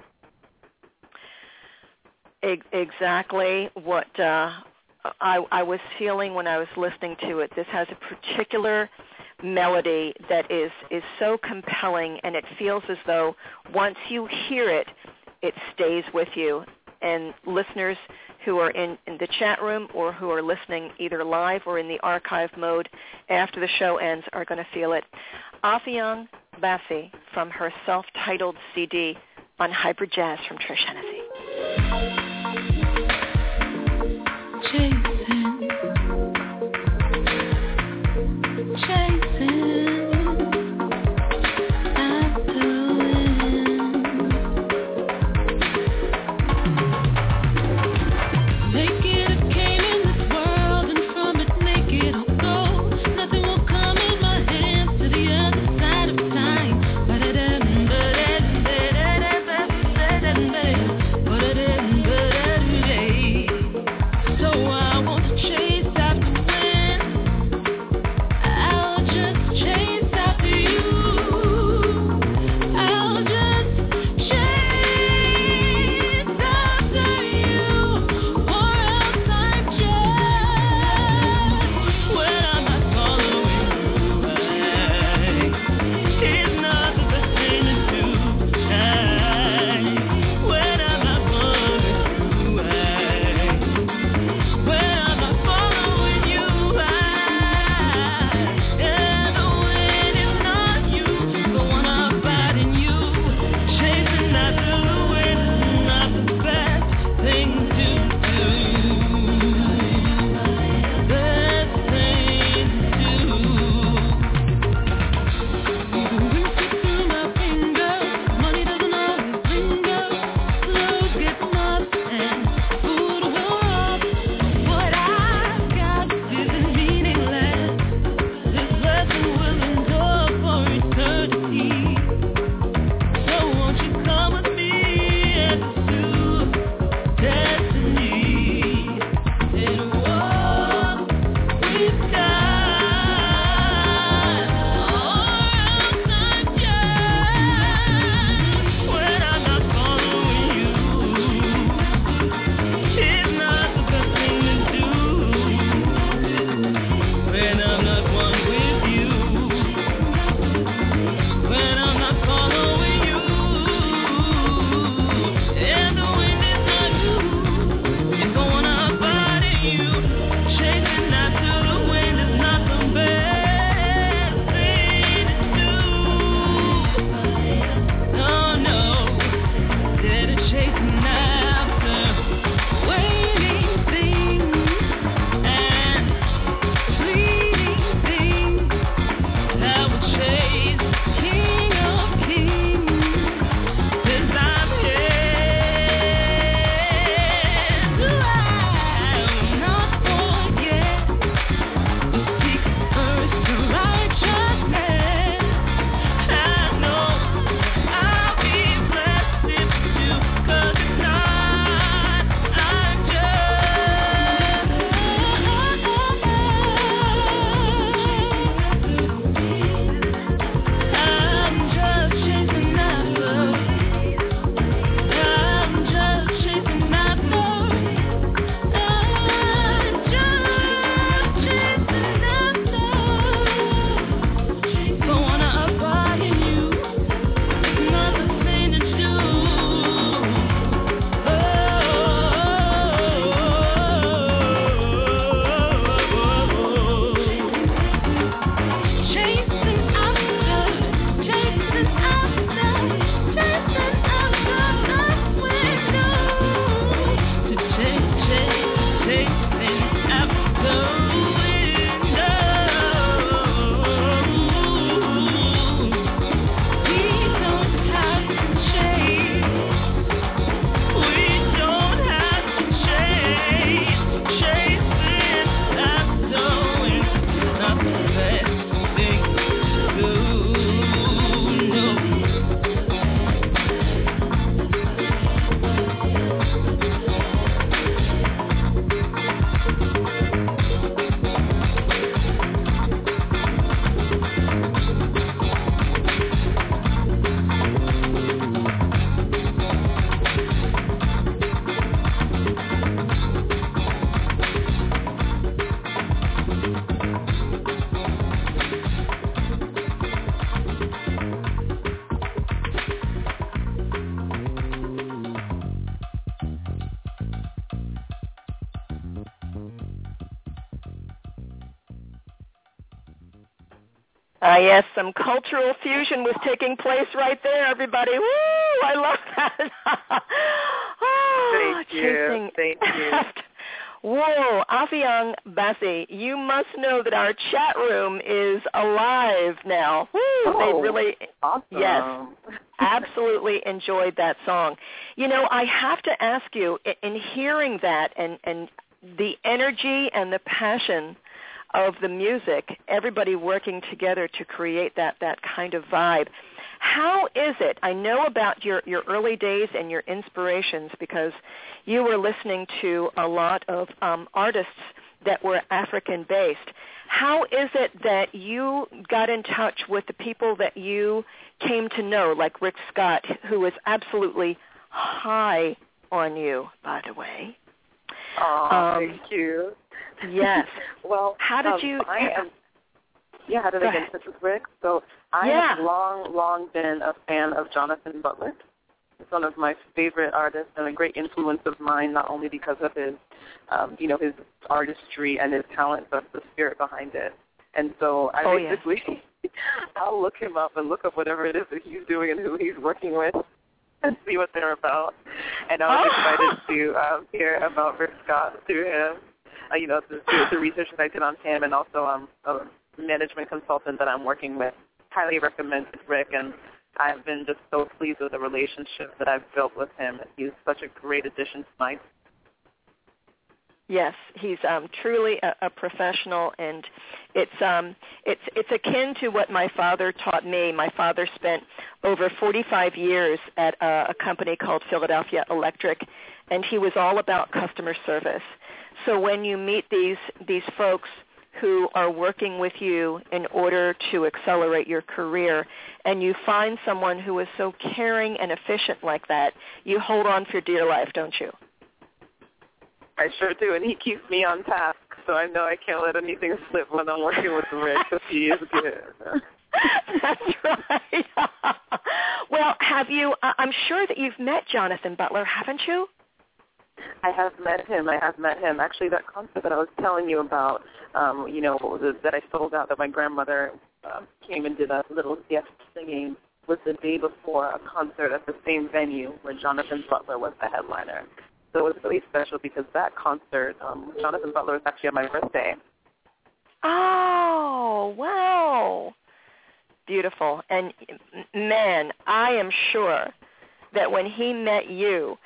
Exactly what I was feeling when I was listening to it. This has a particular melody that is so compelling, and it feels as though once you hear it, it stays with you. And listeners who are in the chat room or who are listening either live or in the archive mode after the show ends are going to feel it. Affion Bassey from her self-titled CD on Hybrid Jazz from Trish Hennessy. I Yes, some cultural fusion was taking place right there, everybody. Woo! I love that. Thank you. Thank you. Whoa, Afyang Bassi, you must know that our chat room is alive now. Woo, they really, awesome. Yes, absolutely enjoyed that song. You know, I have to ask you, in hearing that and the energy and the passion of the music, everybody working together to create that kind of vibe, how is it? I know about your early days and your inspirations because you were listening to a lot of artists that were African-based. How is it that you got in touch with the people that you came to know, like Rick Scott, who was absolutely high on you, by the way? Thank you. Yes. Well, how did you... how did I get in touch with Rick? So I have long been a fan of Jonathan Butler. He's one of my favorite artists and a great influence of mine, not only because of his, his artistry and his talent, but the spirit behind it. And so I basically, I'll look him up and look up whatever it is that he's doing and who he's working with and see what they're about. And I was excited to hear about Rick Scott through him. The research that I did on him, and also a management consultant that I'm working with. Highly recommend Rick, and I've been just so pleased with the relationship that I've built with him. He's such a great addition to my. Yes, he's truly a professional, and it's akin to what my father taught me. My father spent over 45 years at a company called Philadelphia Electric, and he was all about customer service. So when you meet these folks who are working with you in order to accelerate your career, and you find someone who is so caring and efficient like that, you hold on for dear life, don't you? I sure do, and he keeps me on task, so I know I can't let anything slip when I'm working with Rick, because he is good. That's right. Well, have you, I'm sure that you've met Jonathan Butler, haven't you? I have met him. Actually, that concert that I was telling you about, that I sold out, that my grandmother came and did a little guest singing, was the day before a concert at the same venue where Jonathan Butler was the headliner. So it was really special because that concert, Jonathan Butler was actually on my birthday. Oh, wow. Beautiful. And, man, I am sure that when he met you,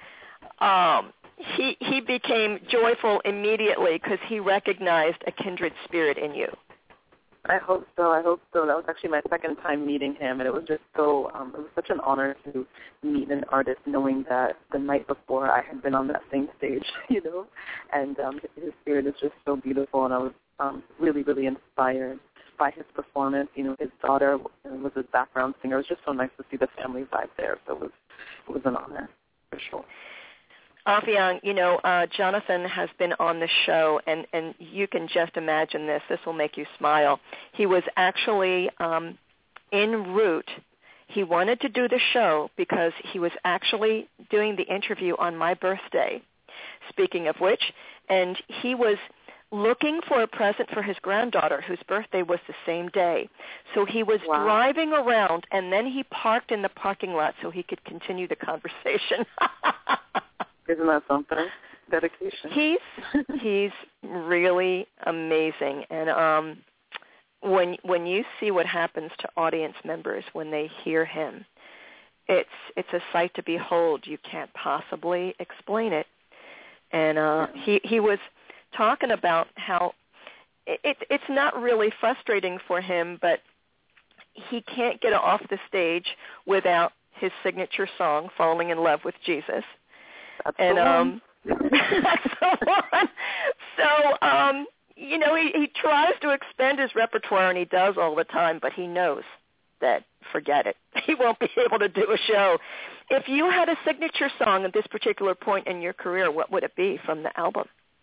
he became joyful immediately because he recognized a kindred spirit in you. I hope so. That was actually my second time meeting him, and it was just so, it was such an honor to meet an artist knowing that the night before I had been on that same stage, and his spirit is just so beautiful, and I was really, really inspired by his performance. His daughter was his background singer. It was just so nice to see the family vibe there, so it was an honor, for sure. Afyang, Jonathan has been on the show, and you can just imagine this. This will make you smile. He was actually en route. He wanted to do the show because he was actually doing the interview on my birthday, speaking of which, and he was looking for a present for his granddaughter, whose birthday was the same day. So he was driving around, and then he parked in the parking lot so he could continue the conversation. Isn't that something? Dedication. He's really amazing, and when you see what happens to audience members when they hear him, it's a sight to behold. You can't possibly explain it. And he was talking about how it's not really frustrating for him, but he can't get off the stage without his signature song, "Falling in Love with Jesus." That's the one. That's the one. So, he tries to expand his repertoire, and he does all the time, but he knows that, forget it, he won't be able to do a show. If you had a signature song at this particular point in your career, what would it be from the album?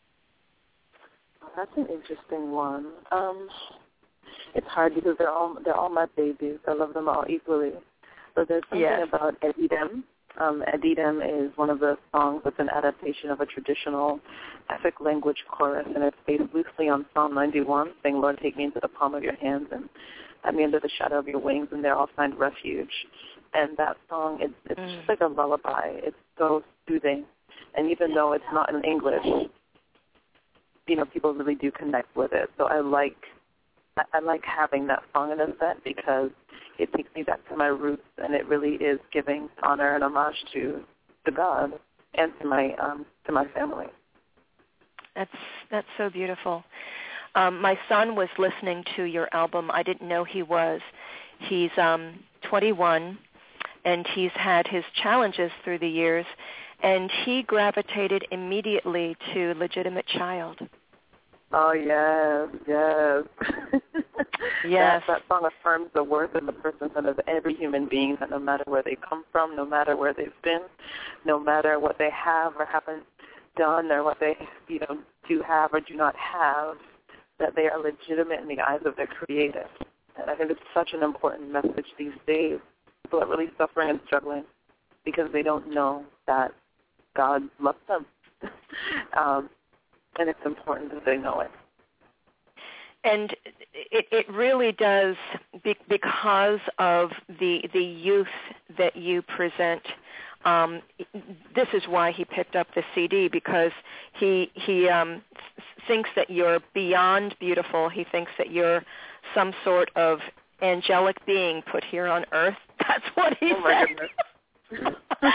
That's an interesting one. It's hard because they're all my babies. I love them all equally. But there's something about Edidem. Edidem is one of the songs that's an adaptation of a traditional Efik language chorus, and it's based loosely on Psalm 91, saying, "Lord, take me into the palm of your hands." And me under the shadow of your wings, and there I'll find refuge. And that song, it's just like a lullaby. It's so soothing. And even though it's not in English, people really do connect with it. So I like having that song in a set because it takes me back to my roots, and it really is giving honor and homage to God and to my family. That's so beautiful. My son was listening to your album. I didn't know he was. He's 21, and he's had his challenges through the years, and he gravitated immediately to Legitimate Child. Oh, yes. Yes. That song affirms the worth and the personhood of every human being, that no matter where they come from, no matter where they've been, no matter what they have or haven't done or what they, do have or do not have, that they are legitimate in the eyes of their Creator. And I think it's such an important message these days. People are really suffering and struggling because they don't know that God loves them. And it's important that they know it. And it really does, because of the youth that you present. This is why he picked up the CD, because he thinks that you're beyond beautiful. He thinks that you're some sort of angelic being put here on earth. That's what he said.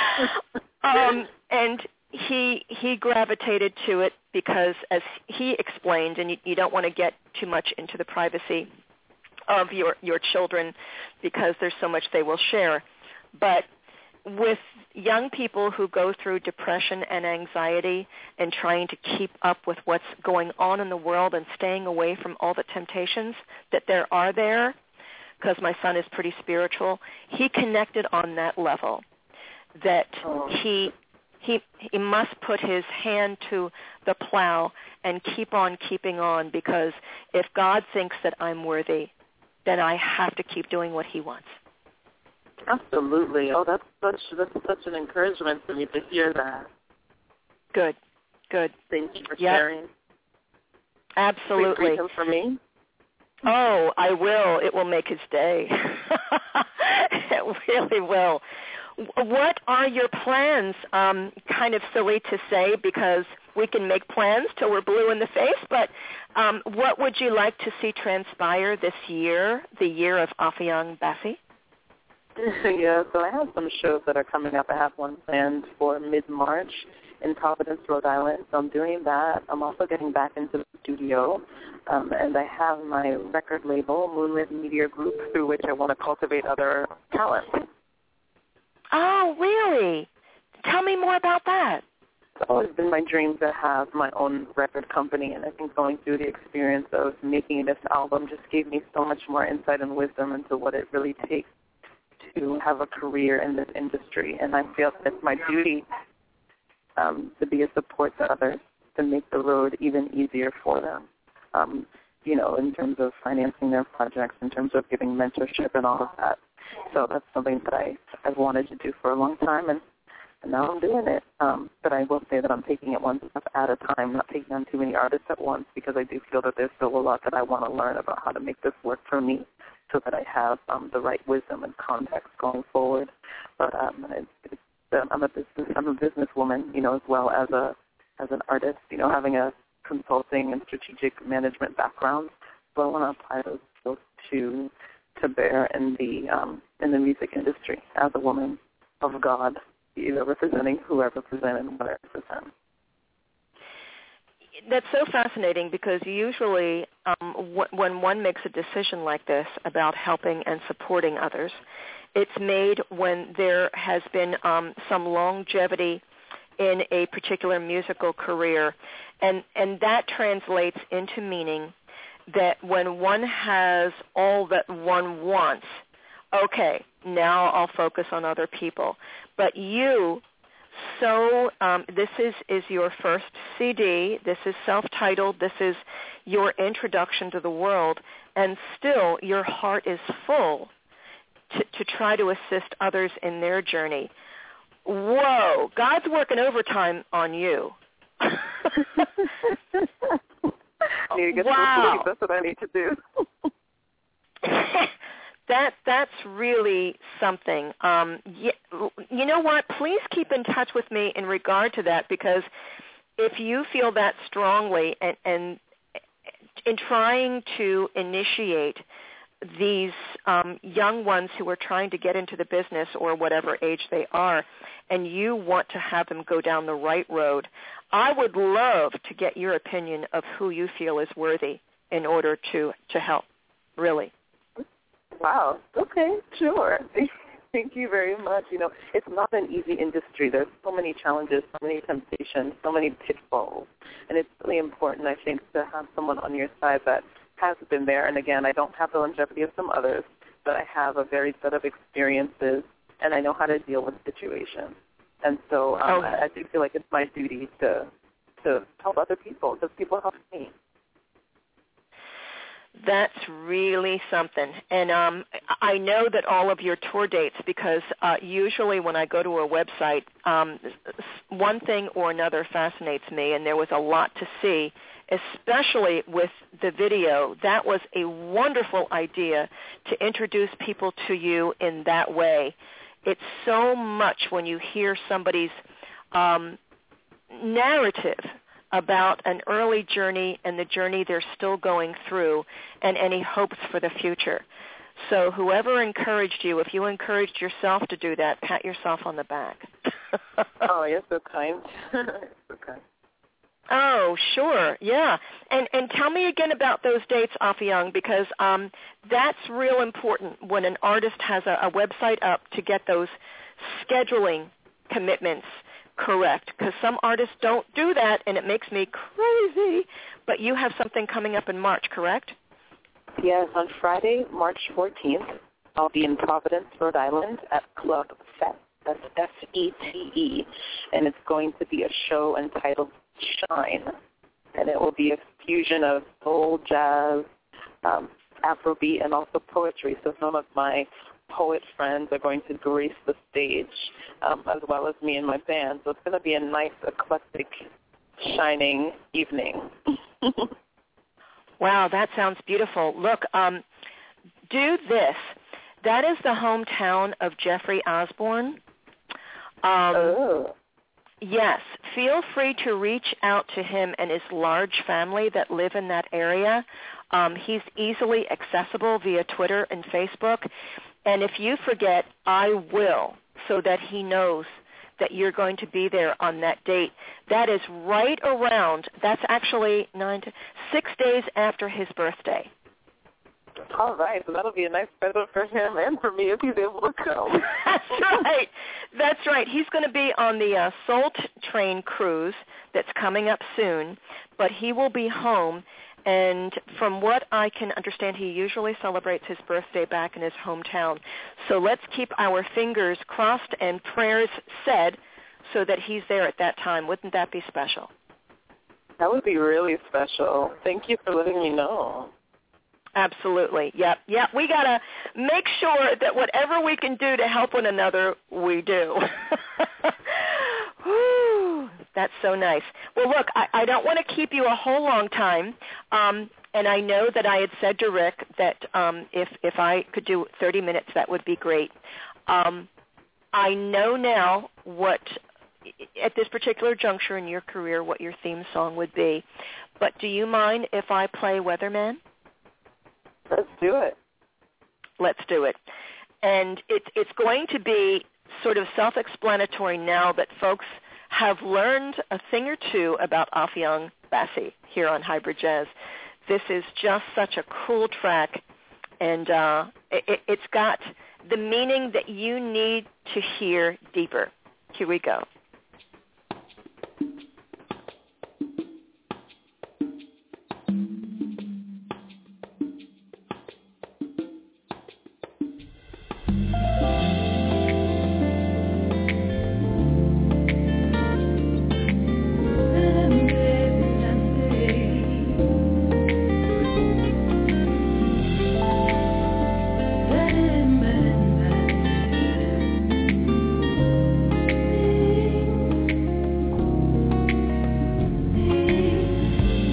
And he gravitated to it because, as he explained, and you don't want to get too much into the privacy of your children because there's so much they will share, but with young people who go through depression and anxiety and trying to keep up with what's going on in the world and staying away from all the temptations that there are there, because my son is pretty spiritual, he connected on that level that he must put his hand to the plow and keep on keeping on, because if God thinks that I'm worthy, then I have to keep doing what he wants. Absolutely. Oh, that's such an encouragement for me to hear that. Good. Thank you for sharing. Absolutely. Please read them for me. Oh, I will. It will make his day. It really will. What are your plans? Kind of silly to say because we can make plans till we're blue in the face, but what would you like to see transpire this year, the year of Afionge Bassi? Yeah, so I have some shows that are coming up. I have one planned for mid-March in Providence, Rhode Island. So I'm doing that. I'm also getting back into the studio, and I have my record label, Moonlit Media Group, through which I want to cultivate other talent. Oh, really? Tell me more about that. It's always been my dream to have my own record company, and I think going through the experience of making this album just gave me so much more insight and wisdom into what it really takes to have a career in this industry. And I feel that it's my duty to be a support to others, to make the road even easier for them, in terms of financing their projects, in terms of giving mentorship and all of that. So that's something that I've wanted to do for a long time, and now I'm doing it. But I will say that I'm taking it one step at a time, not taking on too many artists at once, because I do feel that there's still a lot that I want to learn about how to make this work for me, so that I have the right wisdom and context going forward. But I'm a businesswoman, as well as an artist, having a consulting and strategic management background. So I want to apply those skills to bear in the music industry as a woman of God, representing who I represent and what I represent. That's so fascinating, because usually when one makes a decision like this about helping and supporting others, it's made when there has been some longevity in a particular musical career, and that translates into meaning that when one has all that one wants, okay, now I'll focus on other people. But you, this is your first CD, this is self-titled, this is your introduction to the world, and still your heart is full to try to assist others in their journey. Whoa, God's working overtime on you. I need to get some sleep. That's what I need to do. That's really something. You know what? Please keep in touch with me in regard to that, because if you feel that strongly and in trying to initiate these young ones who are trying to get into the business or whatever age they are, and you want to have them go down the right road, I would love to get your opinion of who you feel is worthy in order to help, really. Wow. Okay, sure. Thank you very much. You know, it's not an easy industry. There's so many challenges, so many temptations, so many pitfalls. And it's really important, I think, to have someone on your side that has been there. And again, I don't have the longevity of some others, but I have a varied set of experiences, and I know how to deal with situations. And so I do feel like it's my duty to help other people, because people help me. That's really something. And I know that all of your tour dates, because usually when I go to a website, one thing or another fascinates me, and there was a lot to see, especially with the video. That was a wonderful idea to introduce people to you in that way. It's so much when you hear somebody's narrative about an early journey and the journey they're still going through and any hopes for the future. So whoever encouraged you, if you encouraged yourself to do that, pat yourself on the back. Oh, you're so kind. So kind. Oh, sure, yeah. And tell me again about those dates, Afiyang, because that's real important when an artist has a website up to get those scheduling commitments correct, because some artists don't do that, and it makes me crazy. But you have something coming up in March, correct? Yes, on Friday, March 14th, I'll be in Providence, Rhode Island at Club Fete. That's F-E-T-E, and it's going to be a show entitled Shine, and it will be a fusion of soul, jazz, Afrobeat, and also poetry. So some of my poet friends are going to grace the stage, as well as me and my band. So it's going to be a nice, eclectic, shining evening. Wow, that sounds beautiful. Look, do this. That is the hometown of Jeffrey Osborne. Yes, feel free to reach out to him and his large family that live in that area. He's easily accessible via Twitter and Facebook. And if you forget, I will, so that he knows that you're going to be there on that date. That is right around, that's actually 6 days after his birthday. All right, so that'll be a nice present for him and for me if he's able to come. That's right. He's going to be on the Soul Train cruise that's coming up soon, but he will be home. And from what I can understand, he usually celebrates his birthday back in his hometown. So let's keep our fingers crossed and prayers said so that he's there at that time. Wouldn't that be special? That would be really special. Thank you for letting me know. Absolutely. Yep. We got to make sure that whatever we can do to help one another, we do. Whew, that's so nice. Well, look, I don't want to keep you a whole long time, and I know that I had said to Rick that if I could do 30 minutes, that would be great. I know now what, at this particular juncture in your career, what your theme song would be, but do you mind if I play Weatherman? Let's do it. Let's do it. And it's going to be sort of self-explanatory now that folks have learned a thing or two about Afiyang Bassi here on Hybrid Jazz. This is just such a cool track, and it's got the meaning that you need to hear deeper. Here we go.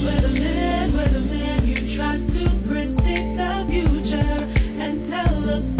Weatherman, you try to predict the future and tell us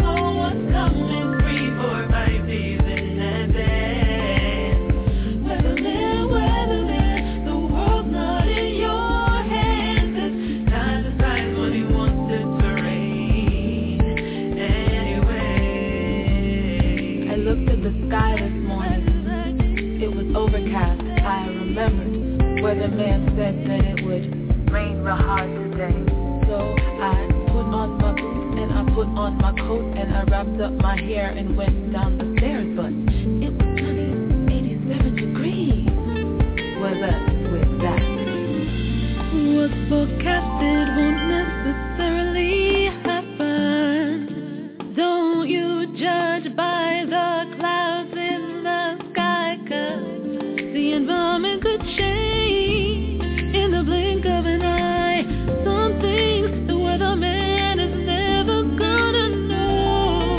remembered where the man said that it would rain real hard today. So I put on my boots and I put on my coat and I wrapped up my hair and went down the stairs. But it was sunny, 87 degrees. Was up with that? What's forecasted won't necessarily happen. Don't you judge by the clouds in the sky, 'cause the environment could change in the blink of an eye. Some things the weatherman is never gonna know.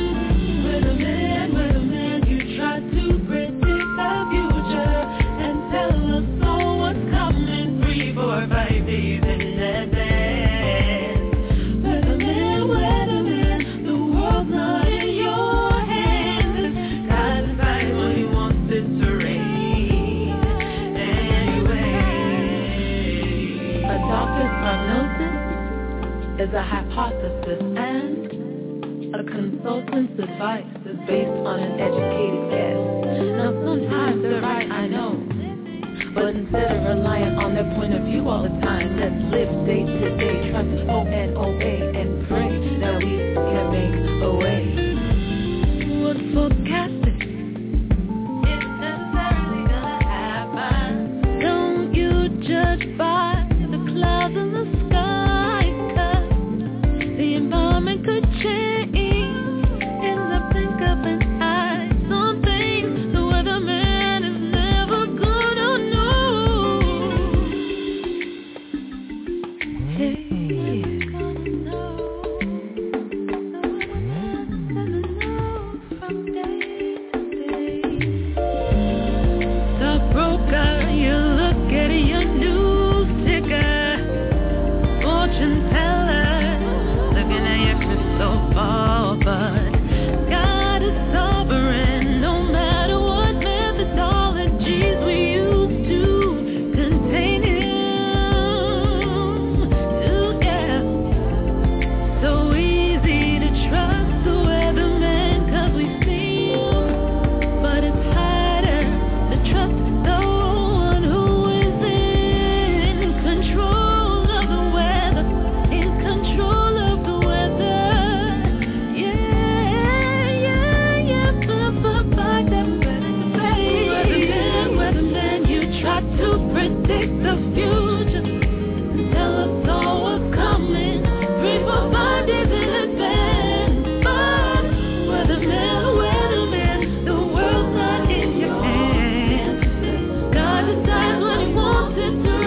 Weatherman, you try to predict the future and tell us all what's coming 3, 4, 5 days in advance. Weatherman, the world's not in your hands. God decides when he wants it to rain. Anyway, A doctor's prognosis is a hypothesis and a consultant's advice is based on an educated guess. Now sometimes they're right, I know, but instead of relying on their point of view all the time, let's live day to day, trust, hope, and obey, and pray that we can make a way. what's forecasted isn't necessarily gonna happen. Don't you judge by the clouds in the sky, 'cause the environment could change in the blink of an eye. Some things the weatherman is never gonna know. Hey, stockbroker, you look at your news ticker. Fortune teller, looking at your crystal ball, but God is sovereign. No matter what methodologies we use to contain Him. Ooh, yeah. So easy to trust the weatherman 'cause we see him, but it's harder to trust the one who is in control of the weather, in control of the weather. Weatherman, you try to predict the future. Tell us all what's coming 3, 4, 5 days in advance. But weatherman, the world's not in your hands. God decides when He wants it to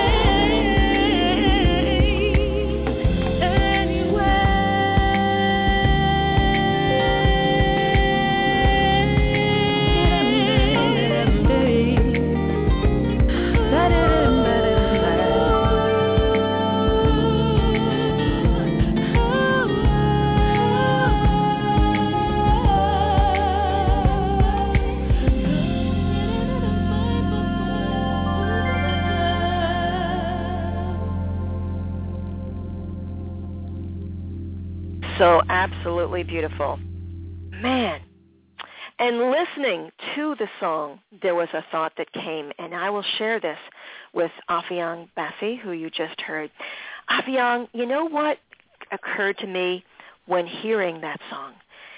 So absolutely beautiful. Man. And listening to the song, there was a thought that came, and I will share this with Afionn Bassey, who you just heard. Afionn, you know what occurred to me when hearing that song?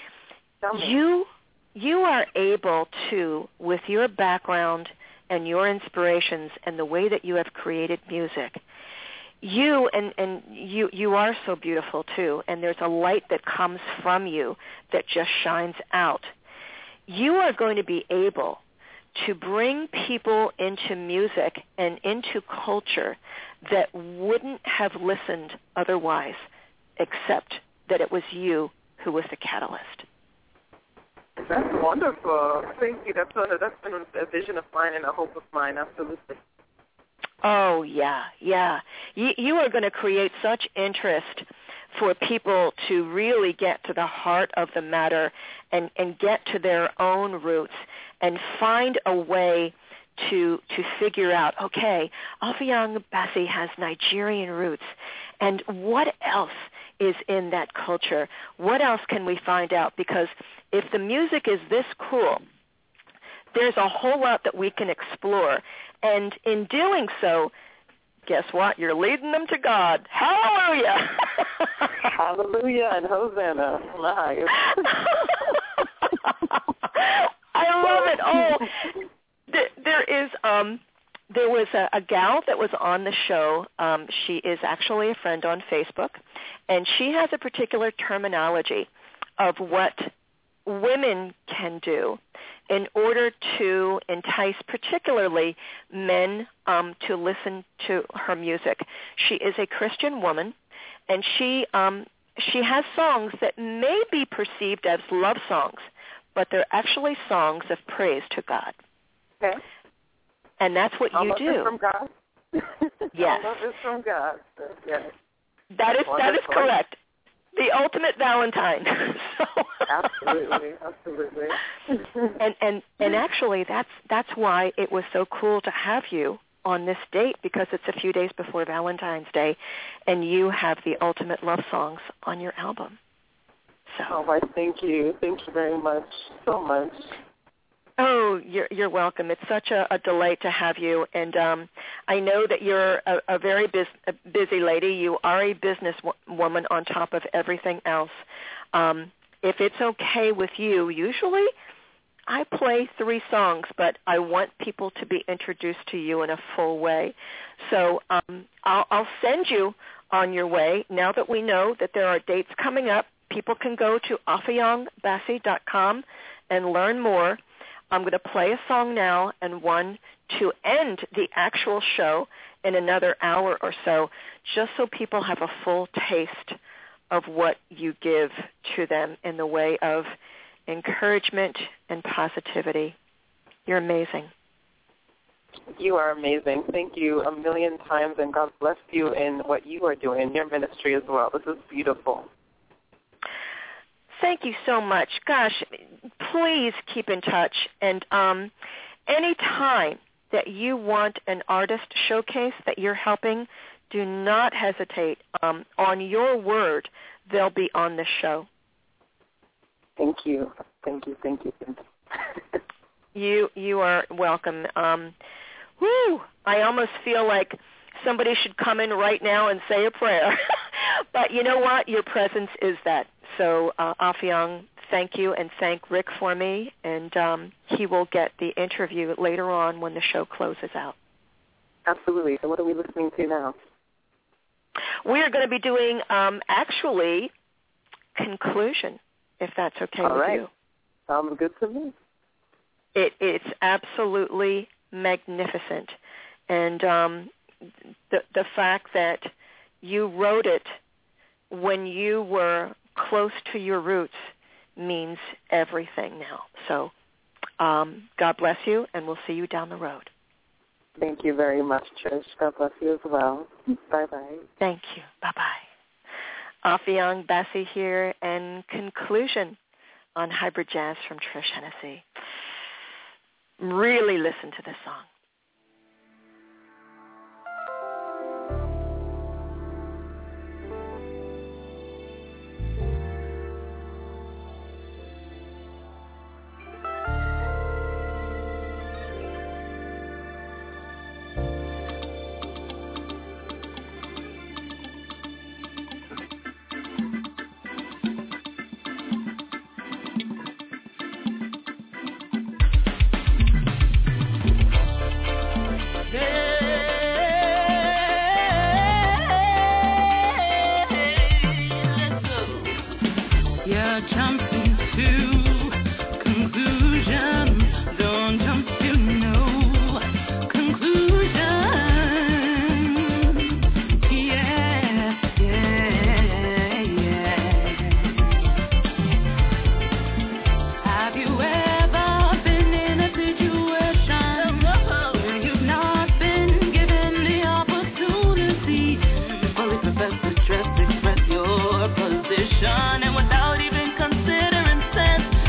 You are able to, with your background and your inspirations and the way that you have created music, you are so beautiful too, and there's a light that comes from you that just shines out. You are going to be able to bring people into music and into culture that wouldn't have listened otherwise, except that it was you who was the catalyst. That's wonderful. Thank you. That's been a vision of mine and a hope of mine, absolutely. Oh, yeah. You are going to create such interest for people to really get to the heart of the matter and get to their own roots and find a way to figure out, okay, Afionn Bassey has Nigerian roots, and what else is in that culture? What else can we find out? Because if the music is this cool, there's a whole lot that we can explore. And in doing so, guess what? You're leading them to God. Hallelujah. Hallelujah and Hosanna. Nice. I love it. There was a gal that was on the show. She is actually a friend on Facebook, and she has a particular terminology of what women can do in order to entice particularly men to listen to her music. She is a Christian woman, and she has songs that may be perceived as love songs, but they're actually songs of praise to God. Okay. And that's what you do. Is from God? Yes. Love is from God. Yes. That is correct. The ultimate Valentine. Absolutely. And actually that's why it was so cool to have you on this date, because it's a few days before Valentine's Day, and you have the ultimate love songs on your album. So. Oh, why, thank you. Thank you very much. So much. Oh, you're welcome. It's such a delight to have you, and I know that you're a very busy lady. You are a businesswoman on top of everything else. If it's okay with you, usually I play 3 songs, but I want people to be introduced to you in a full way. So I'll send you on your way. Now that we know that there are dates coming up, people can go to afiongbassi.com and learn more. I'm going to play a song now and one to end the actual show in another hour or so, just so people have a full taste of what you give to them in the way of encouragement and positivity. You're amazing. You are amazing. Thank you a million times, and God bless you in what you are doing in your ministry as well. This is beautiful. Thank you so much. Gosh, please keep in touch. And any time that you want an artist showcase that you're helping, do not hesitate. On your word, they'll be on the show. Thank you. Thank you. You are welcome. I almost feel like somebody should come in right now and say a prayer. But you know what? Your presence is that. So, Afion, thank you, and thank Rick for me, and he will get the interview later on when the show closes out. Absolutely. So what are we listening to now? We are going to be doing, actually, Conclusion, if that's okay All with right. you. Sounds good to me. It's absolutely magnificent. And the fact that you wrote it when you were close to your roots means everything now. So God bless you, and we'll see you down the road. Thank you very much, Trish. God bless you as well. Bye-bye. Thank you. Bye-bye. Afion Bassi here, and Conclusion on Hybrid Jazz from Trish Hennessy. Really listen to this song. And without even considering sense,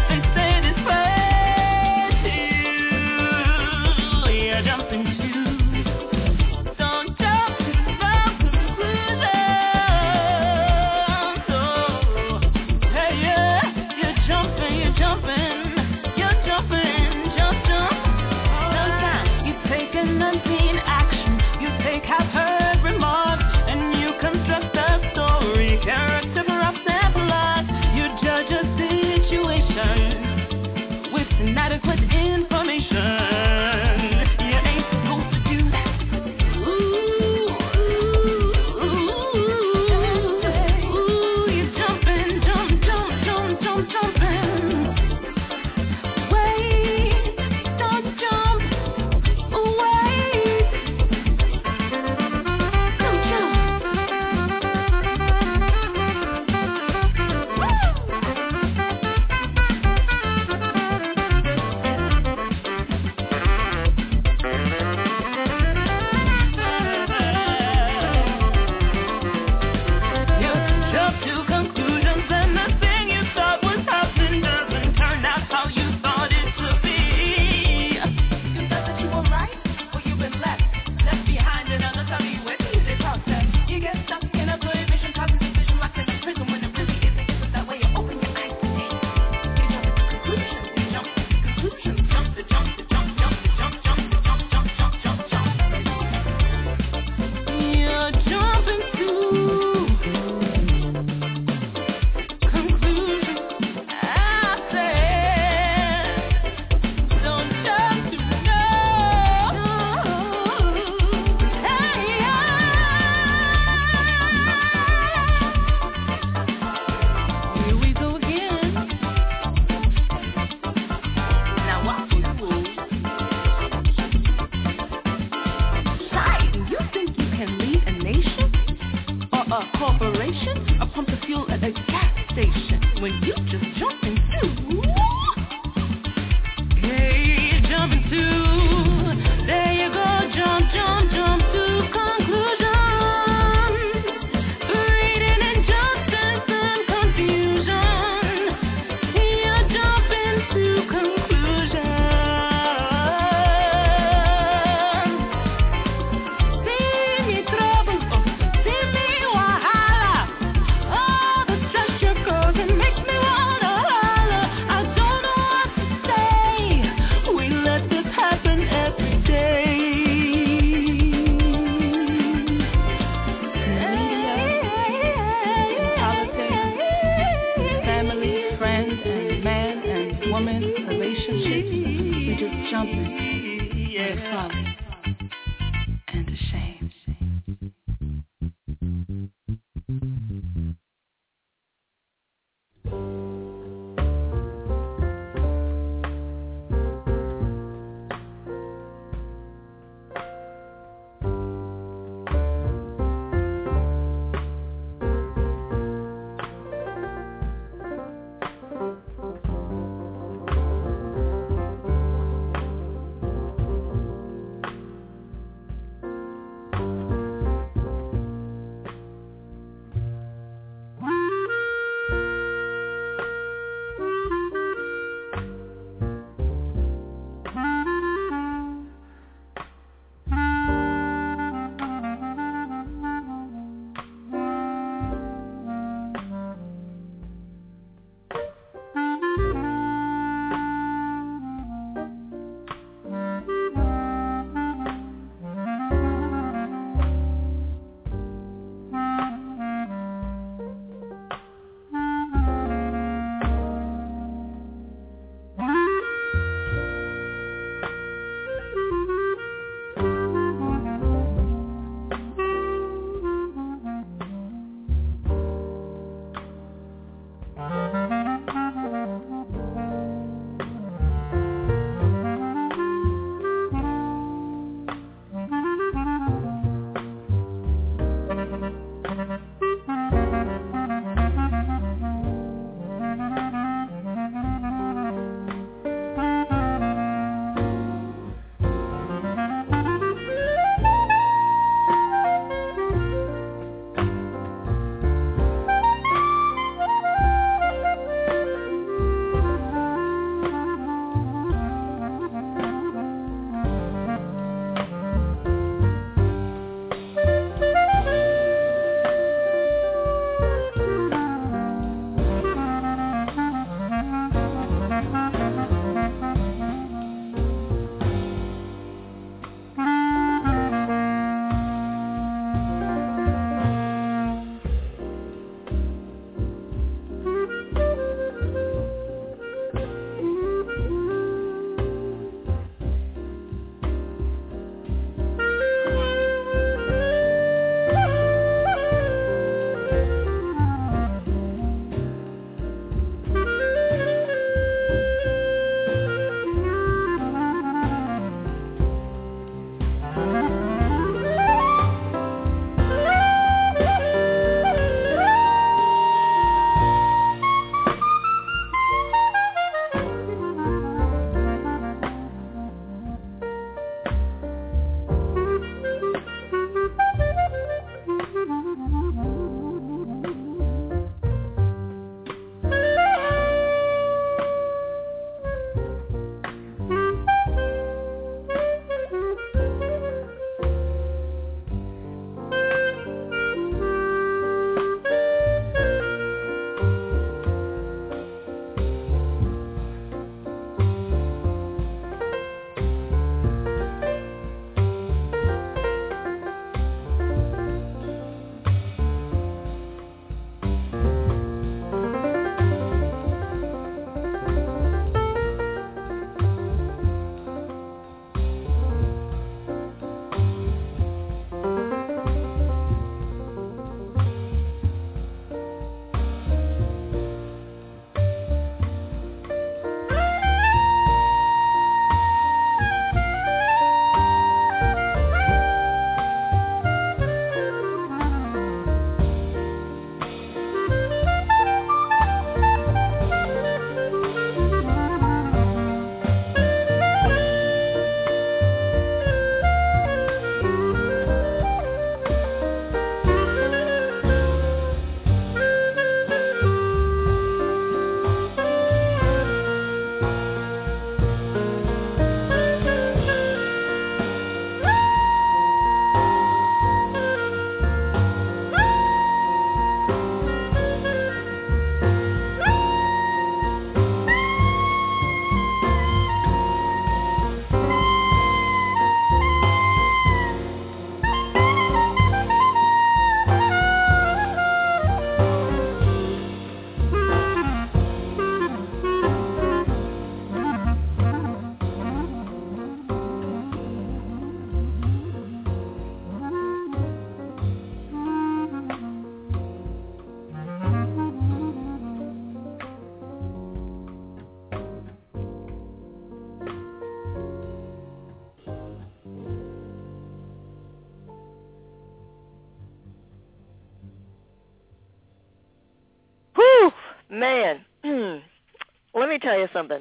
Man, let me tell you something.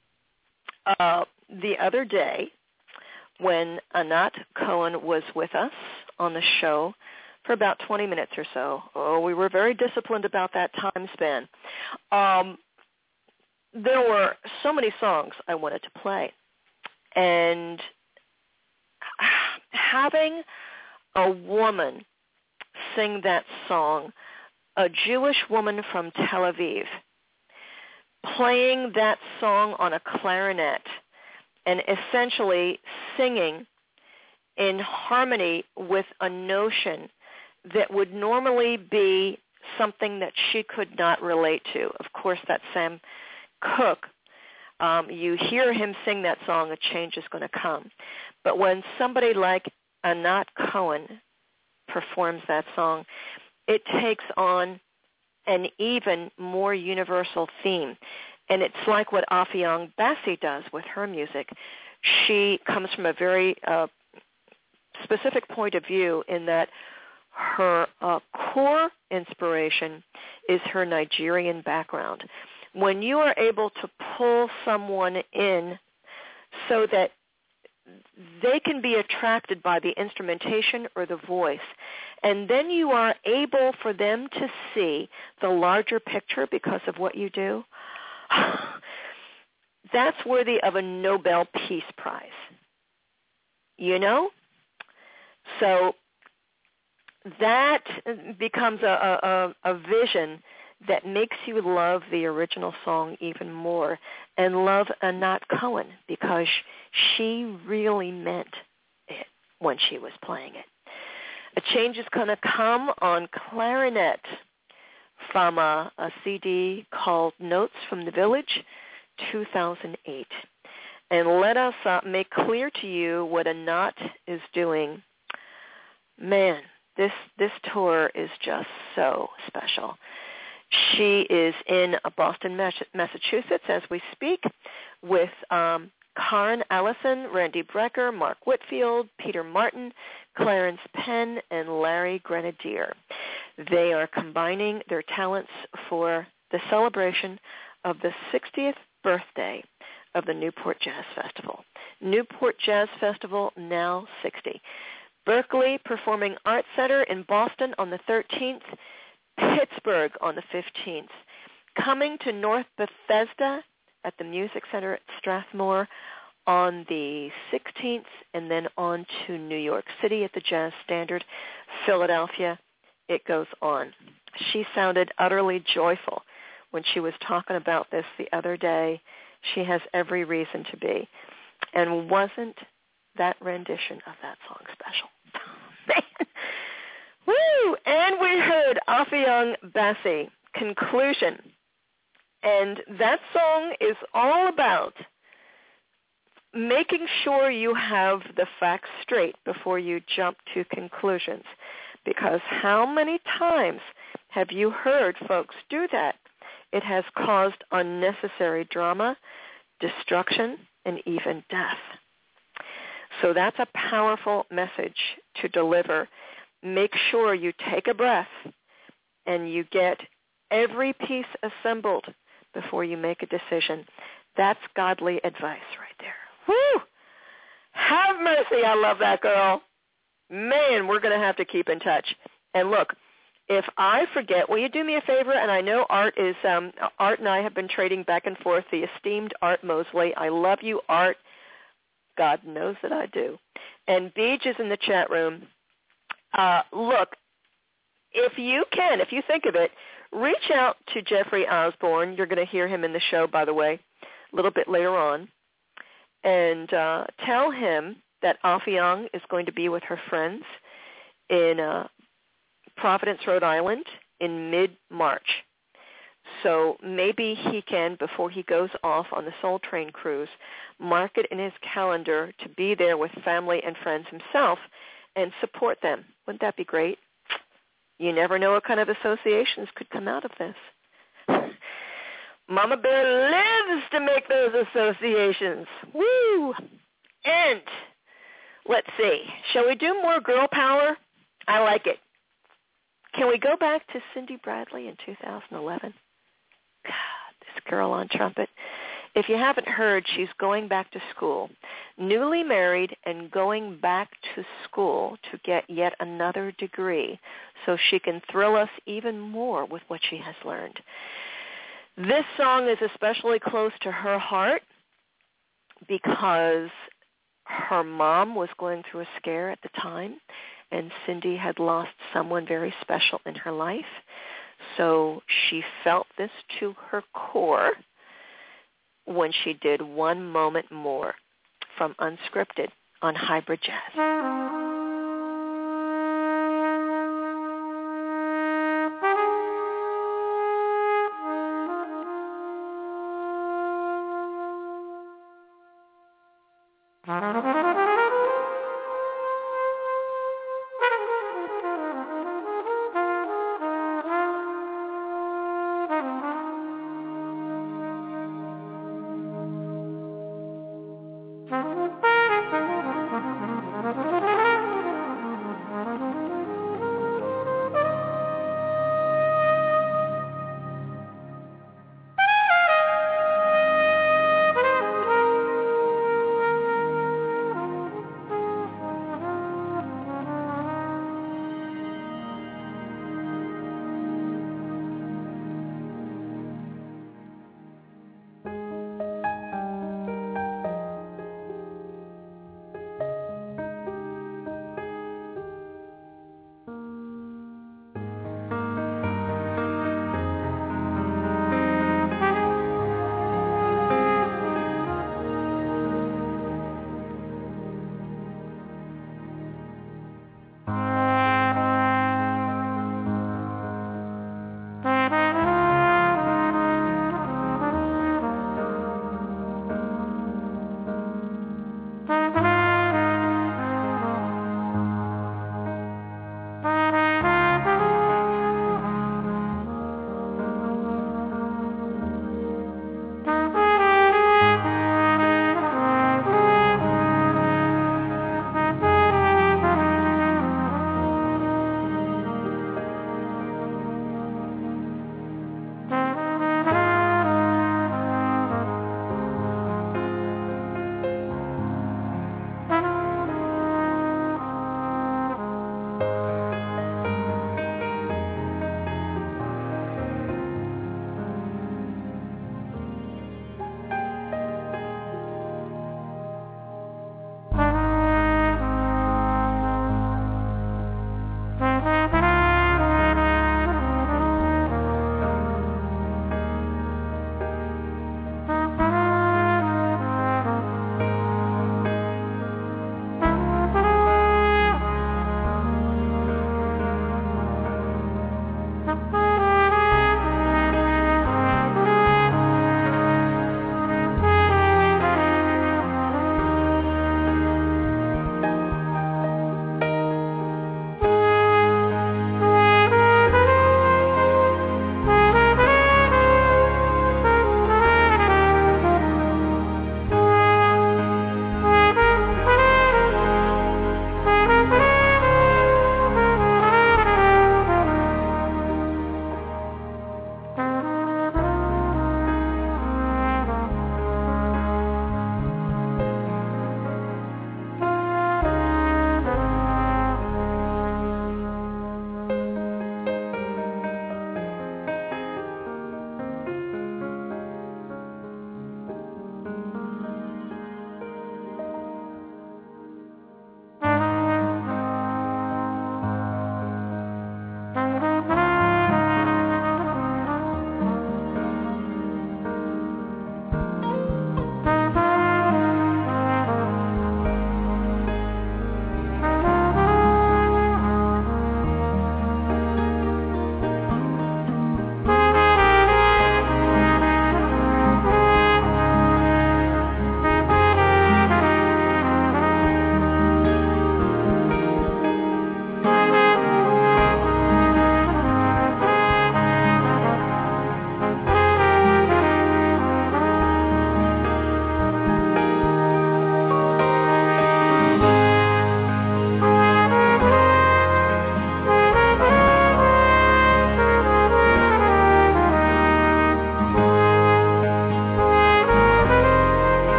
The other day, when Anat Cohen was with us on the show for about 20 minutes or so, we were very disciplined about that time span. There were so many songs I wanted to play. And having a woman sing that song, a Jewish woman from Tel Aviv, playing that song on a clarinet and essentially singing in harmony with a notion that would normally be something that she could not relate to. Of course, that's Sam Cooke. You hear him sing that song, a change is going to come. But when somebody like Anat Cohen performs that song, it takes on an even more universal theme. And it's like what Afionn Bassi does with her music. She comes from a very specific point of view in that her core inspiration is her Nigerian background. When you are able to pull someone in so that they can be attracted by the instrumentation or the voice, and then you are able for them to see the larger picture because of what you do, that's worthy of a Nobel Peace Prize. You know? So that becomes a vision that makes you love the original song even more and love Anat Cohen because she really meant it when she was playing it. A Change is going to come on clarinet from a CD called Notes from the Village, 2008. And let us make clear to you what Anat is doing. Man, this tour is just so special. She is in Boston, Massachusetts as we speak with Karen Allison, Randy Brecker, Mark Whitfield, Peter Martin, Clarence Penn, and Larry Grenadier. They are combining their talents for the celebration of the 60th birthday of the Newport Jazz Festival. Newport Jazz Festival, now 60. Berkeley Performing Arts Center in Boston on the 13th. Pittsburgh on the 15th. Coming to North Bethesda at the Music Center at Strathmore on the 16th, and then on to New York City at the Jazz Standard, Philadelphia. It goes on. She sounded utterly joyful when she was talking about this the other day. She has every reason to be. And wasn't that rendition of that song special? Man. Woo! And we heard Afionn Bassi, Conclusion. And that song is all about making sure you have the facts straight before you jump to conclusions. Because how many times have you heard folks do that? It has caused unnecessary drama, destruction, and even death. So that's a powerful message to deliver. Make sure you take a breath and you get every piece assembled before you make a decision. That's godly advice right there. Woo! Have mercy. I love that girl. Man, we're going to have to keep in touch. And look, if I forget, will you do me a favor? And I know Art and I have been trading back and forth, the esteemed Art Mosley. I love you, Art. God knows that I do. And Beej is in the chat room. Look, if you can, if you think of it, reach out to Jeffrey Osborne. You're going to hear him in the show, by the way, a little bit later on. And tell him that Afionn is going to be with her friends in Providence, Rhode Island in mid-March. So maybe he can, before he goes off on the Soul Train cruise, mark it in his calendar to be there with family and friends himself and support them. Wouldn't that be great? You never know what kind of associations could come out of this. Mama Bear lives to make those associations. Woo! And let's see. Shall we do more girl power? I like it. Can we go back to Cindy Bradley in 2011? this girl on trumpet. If you haven't heard, she's going back to school, newly married and going back to school to get yet another degree so she can thrill us even more with what she has learned. This song is especially close to her heart because her mom was going through a scare at the time, and Cindy had lost someone very special in her life. So she felt this to her core when she did One Moment More from Unscripted on Hybrid Jazz.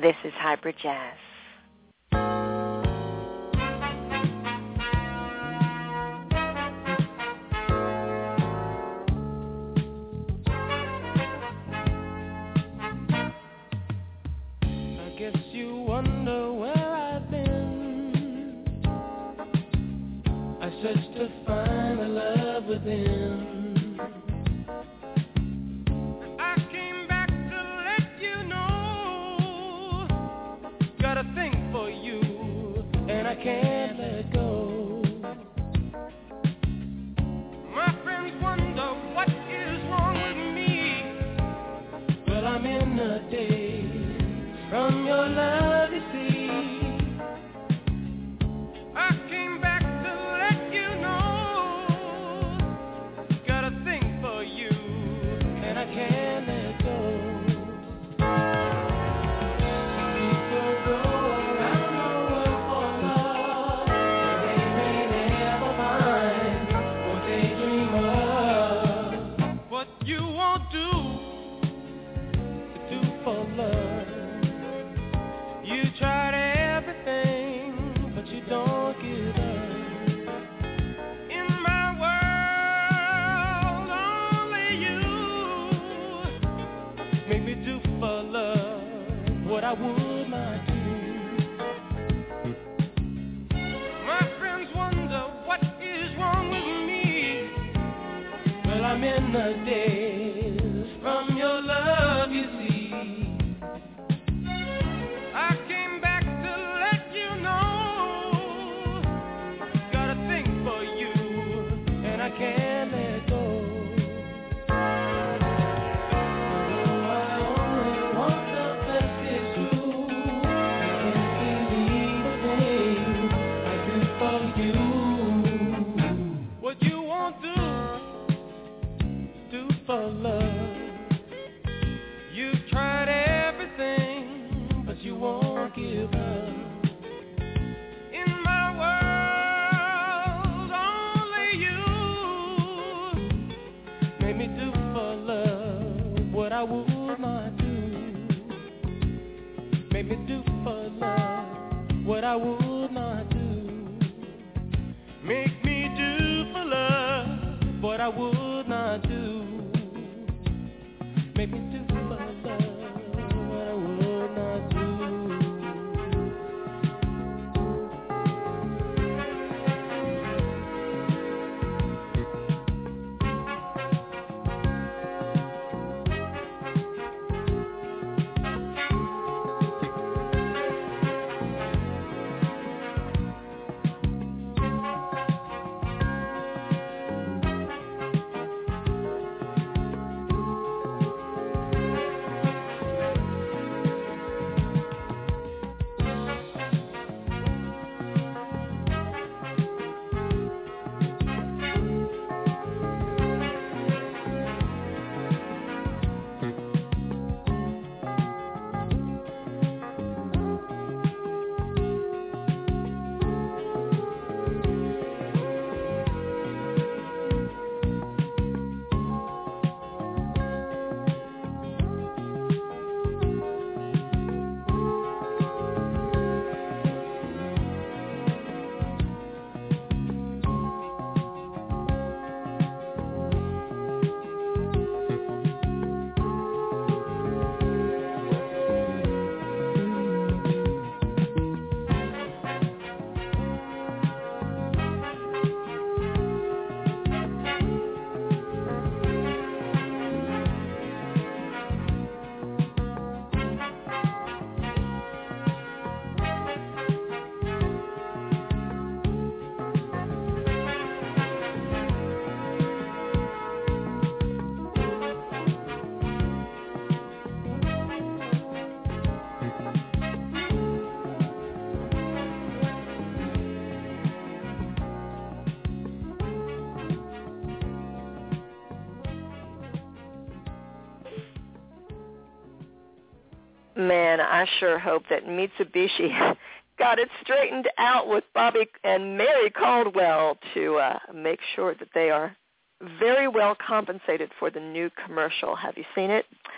This is Hybrid Jazz. I guess you wonder where I've been. I searched to find the love within. Thing for you, and I can't let go. My friends wonder what is wrong with me. Well, I'm in a daze from your love, you see. I came back to let you know. Got a thing for you, and I can't let go. What I would not do. My friends wonder what is wrong with me. Well, I'm in the daze from your love, you see. I came back to let you know. Got a thing for you, and I can't let go. For love, you've tried everything, but you won't give up. In my world, only you made me do for love what I would not do. Made me do for love what I would not do. Make me do for love what I would not do. Make me do for love what I would not do. Man, I sure hope that Mitsubishi got it straightened out with Bobby and Mary Caldwell to make sure that they are very well compensated for the new commercial. Have you seen it?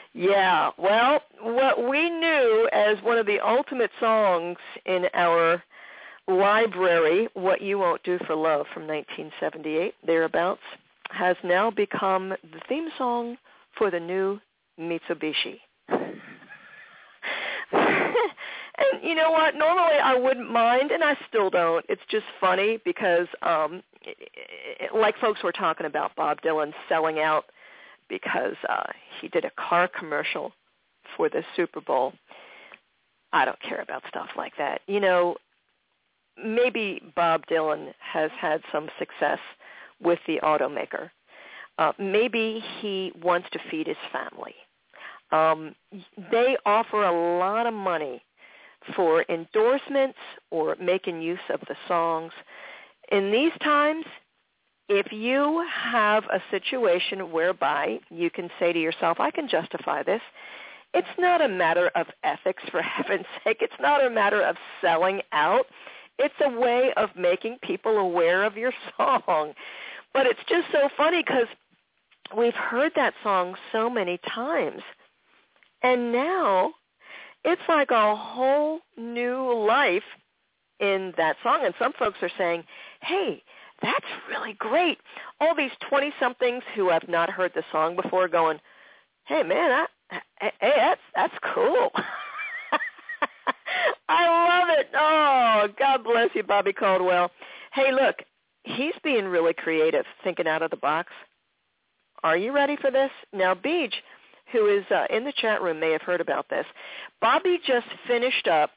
Yeah, well, what we knew as one of the ultimate songs in our library, What You Won't Do for Love from 1978, thereabouts, has now become the theme song for the new Mitsubishi. And you know what? Normally I wouldn't mind, and I still don't. It's just funny because, like folks were talking about Bob Dylan selling out because he did a car commercial for the Super Bowl. I don't care about stuff like that. You know, maybe Bob Dylan has had some success with the automaker. Maybe he wants to feed his family. They offer a lot of money for endorsements or making use of the songs. In these times, if you have a situation whereby you can say to yourself, I can justify this, it's not a matter of ethics, for heaven's sake. It's not a matter of selling out. It's a way of making people aware of your song. But it's just so funny because we've heard that song so many times. And now it's like a whole new life in that song. And some folks are saying, hey, that's really great. All these 20-somethings who have not heard the song before going, hey, man, that's cool. I love it. Oh, God bless you, Bobby Caldwell. Hey, look, he's being really creative, thinking out of the box. Are you ready for this? Now, Beej, who is in the chat room, may have heard about this. Bobby just finished up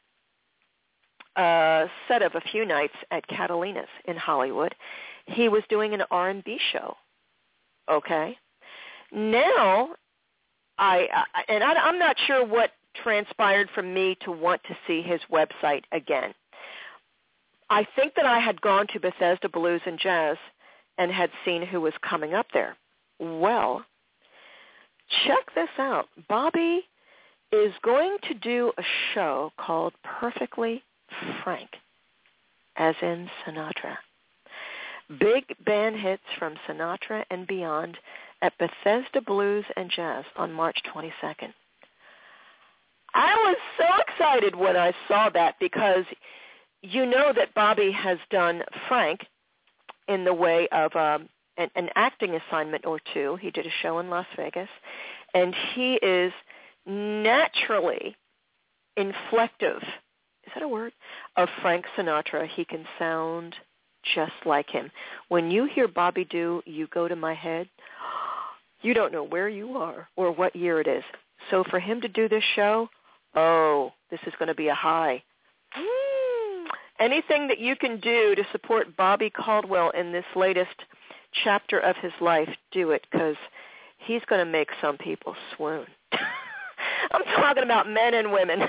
a set of a few nights at Catalina's in Hollywood. He was doing an R&B show, okay? Now, I'm not sure what transpired for me to want to see his website again. I think that I had gone to Bethesda Blues and Jazz and had seen who was coming up there. Well, check this out. Bobby is going to do a show called Perfectly Frank, as in Sinatra. Big band hits from Sinatra and beyond at Bethesda Blues and Jazz on March 22nd. I was so excited when I saw that because you know that Bobby has done Frank in the way of an acting assignment or two. He did a show in Las Vegas, and he is naturally inflective, is that a word, of Frank Sinatra. He can sound just like him. When you hear Bobby do You Go to My Head, you don't know where you are or what year it is. So for him to do this show, oh, this is going to be a high. Anything that you can do to support Bobby Caldwell in this latest chapter of his life, do it, because he's going to make some people swoon. I'm talking about men and women.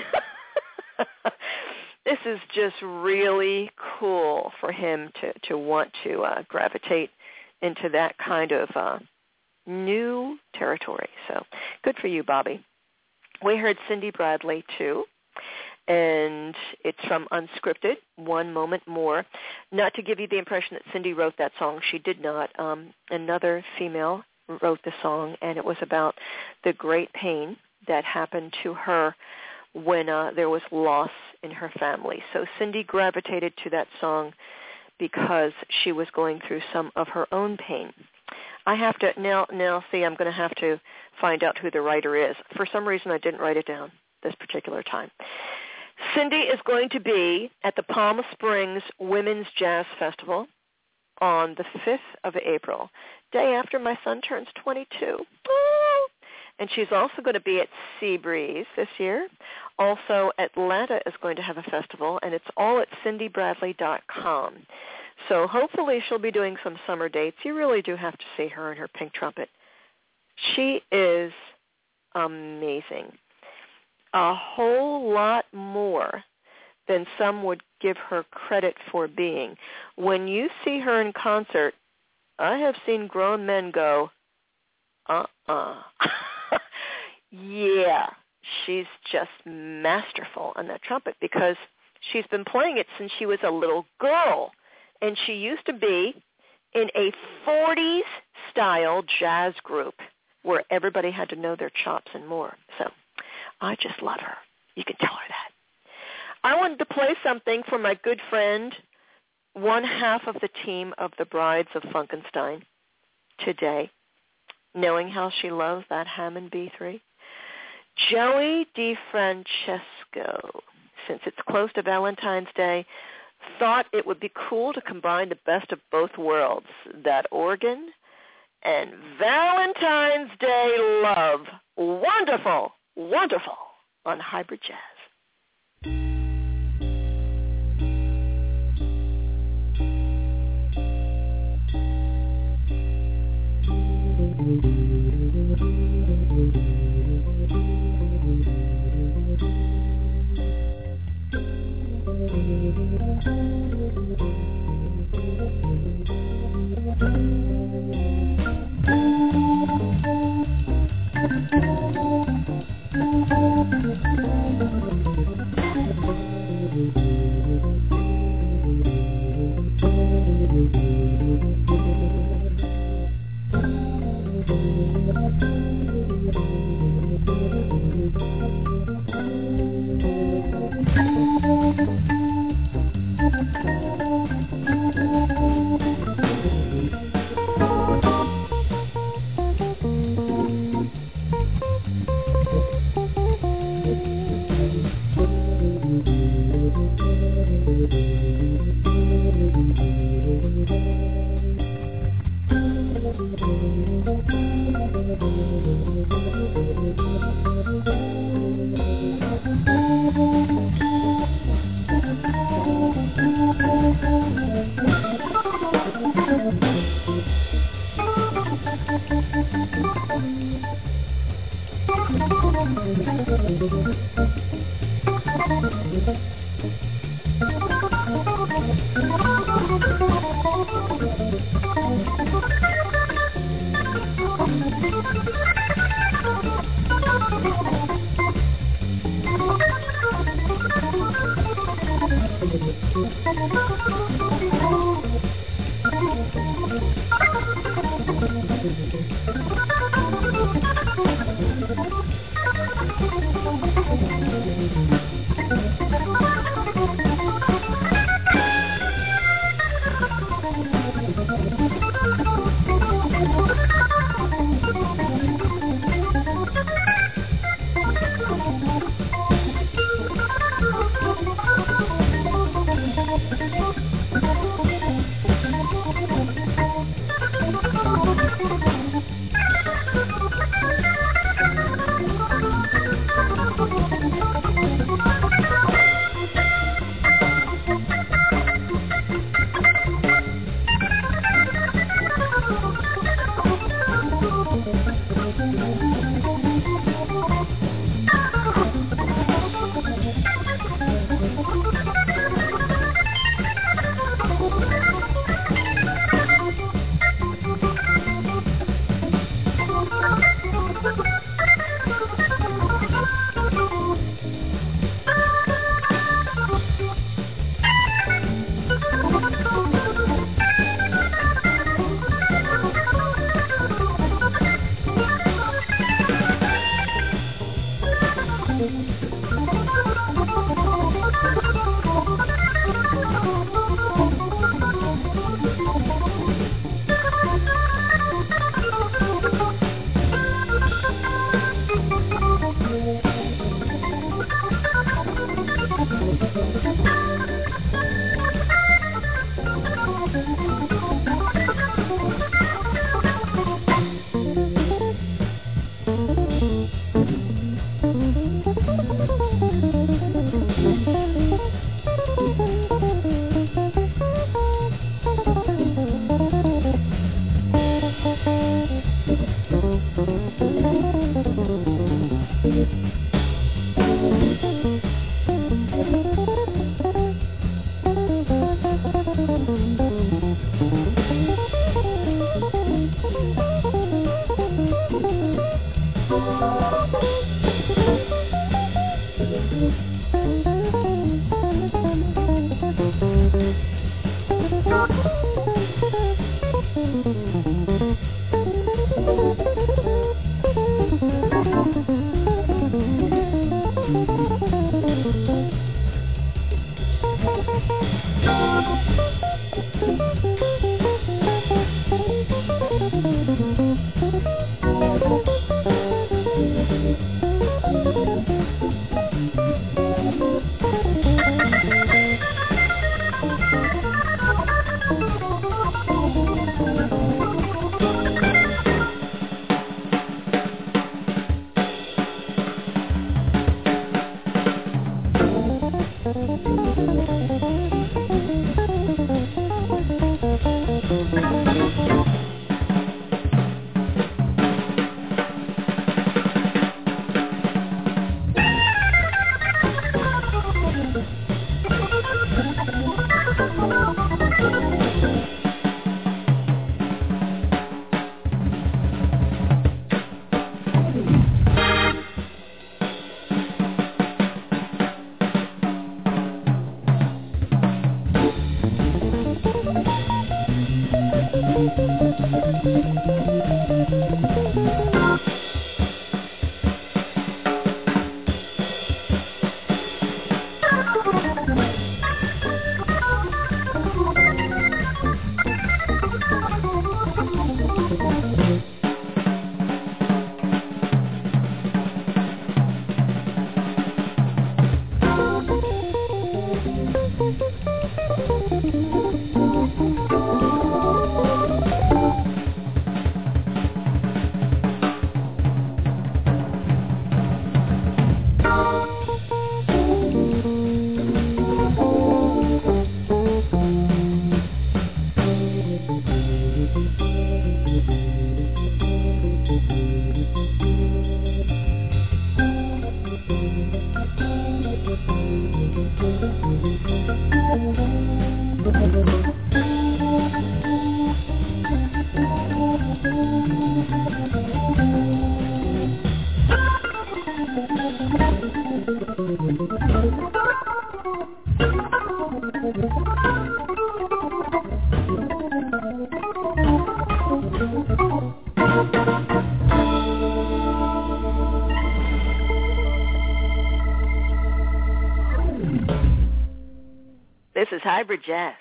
This is just really cool for him to want to gravitate into that kind of new territory. So good for you, Bobby. We heard Cindy Bradley, too, and it's from Unscripted, One Moment More. Not to give you the impression that Cindy wrote that song. She did not. Another female wrote the song, and it was about the great pain that happened to her when there was loss in her family. So Cindy gravitated to that song because she was going through some of her own pain. I have to, now see, I'm going to have to find out who the writer is. For some reason, I didn't write it down this particular time. Cindy is going to be at the Palm Springs Women's Jazz Festival on the 5th of April, day after my son turns 22. And she's also going to be at Seabreeze this year. Also, Atlanta is going to have a festival, and it's all at cindybradley.com. So hopefully she'll be doing some summer dates. You really do have to see her and her pink trumpet. She is amazing. A whole lot more than some would give her credit for being. When you see her in concert, I have seen grown men go, yeah, she's just masterful on that trumpet because she's been playing it since she was a little girl. And she used to be in a 40s style jazz group where everybody had to know their chops and more. So I just love her. You can tell her that. I wanted to play something for my good friend, one half of the team of the Brides of Funkenstein today, knowing how she loves that Hammond B3. Joey DeFrancesco, since it's close to Valentine's Day, thought it would be cool to combine the best of both worlds, that organ and Valentine's Day love. Wonderful, wonderful on Hybrid Jazz. This is Hybrid Jazz.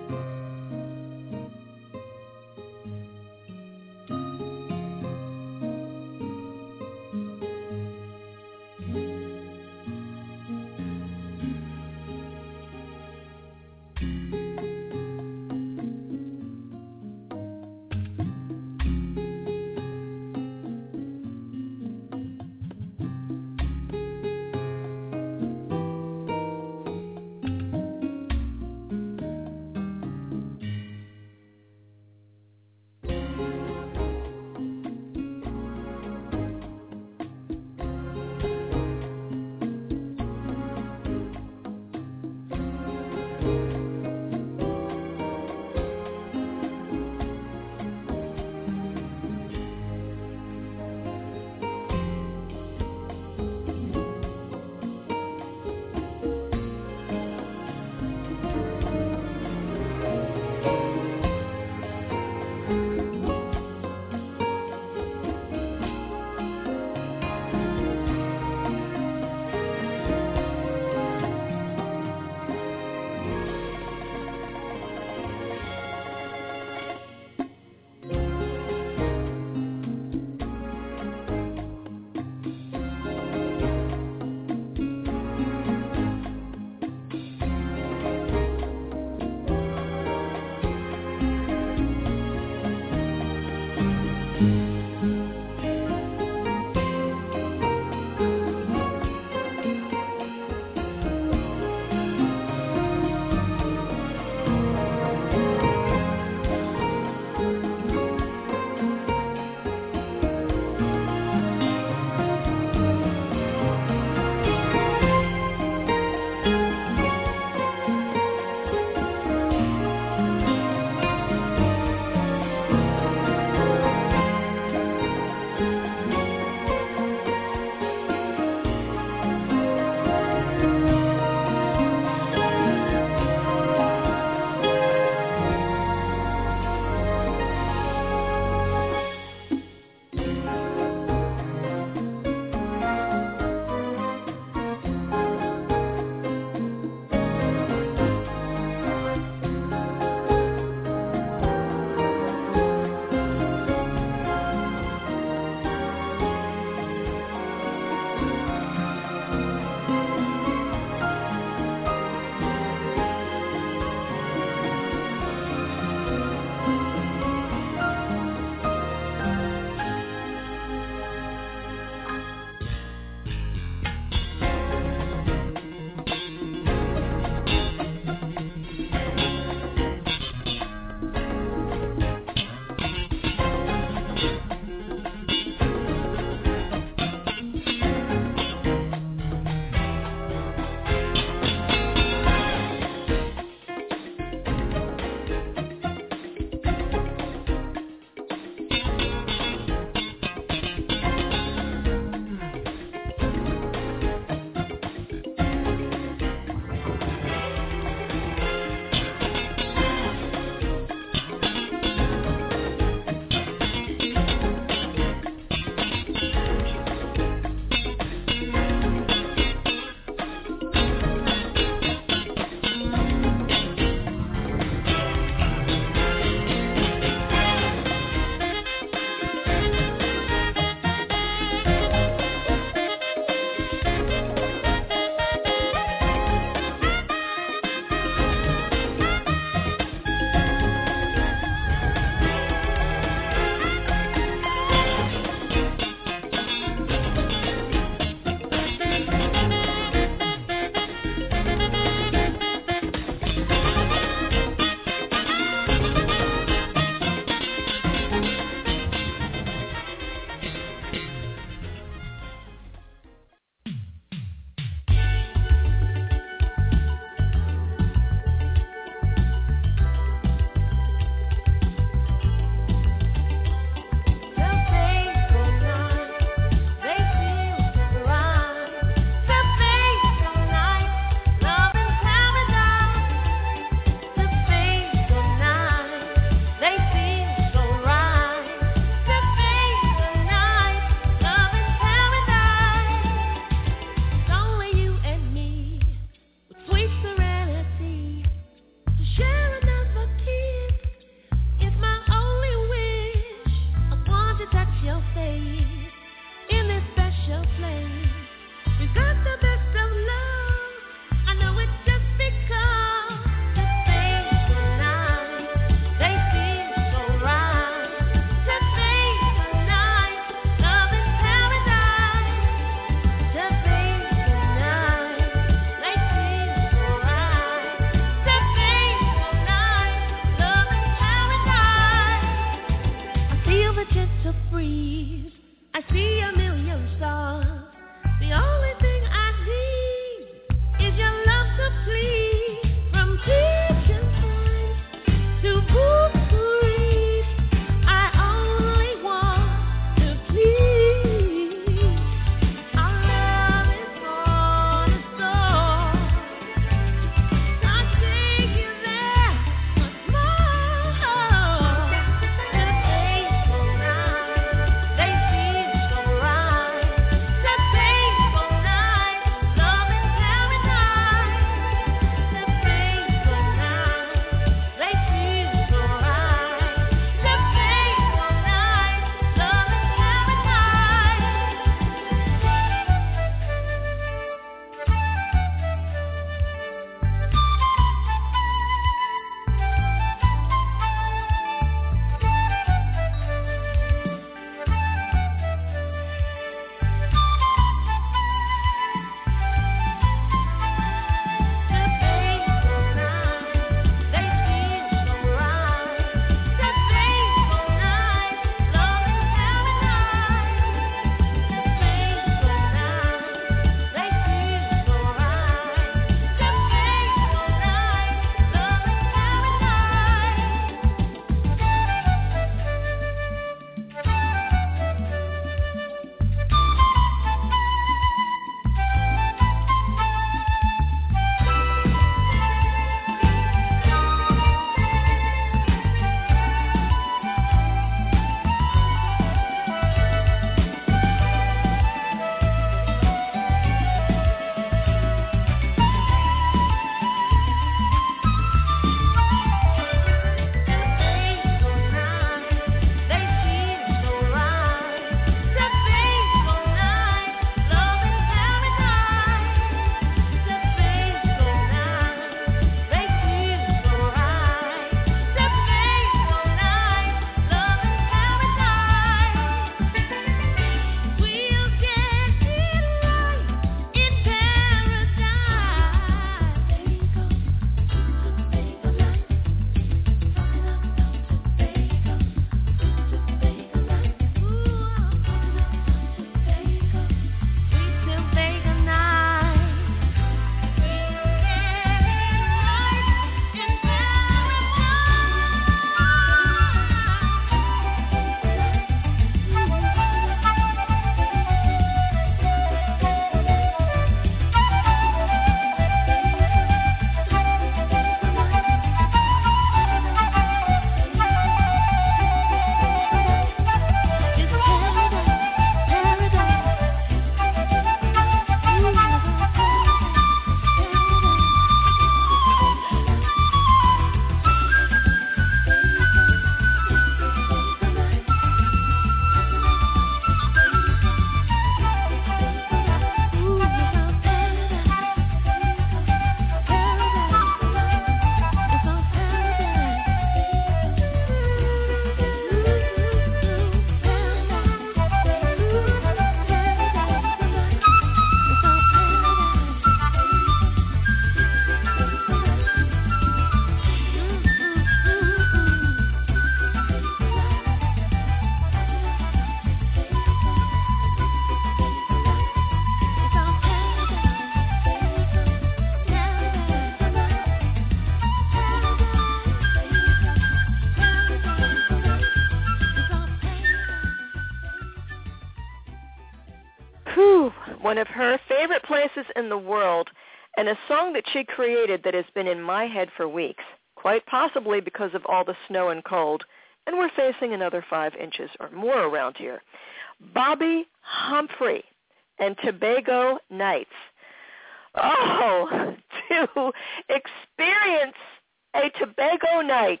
one of her favorite places in the world, and a song that she created that has been in my head for weeks, quite possibly because of all the snow and cold, and we're facing another 5 inches or more around here. Bobby Humphrey and Tobago Nights. Oh, to experience a Tobago night.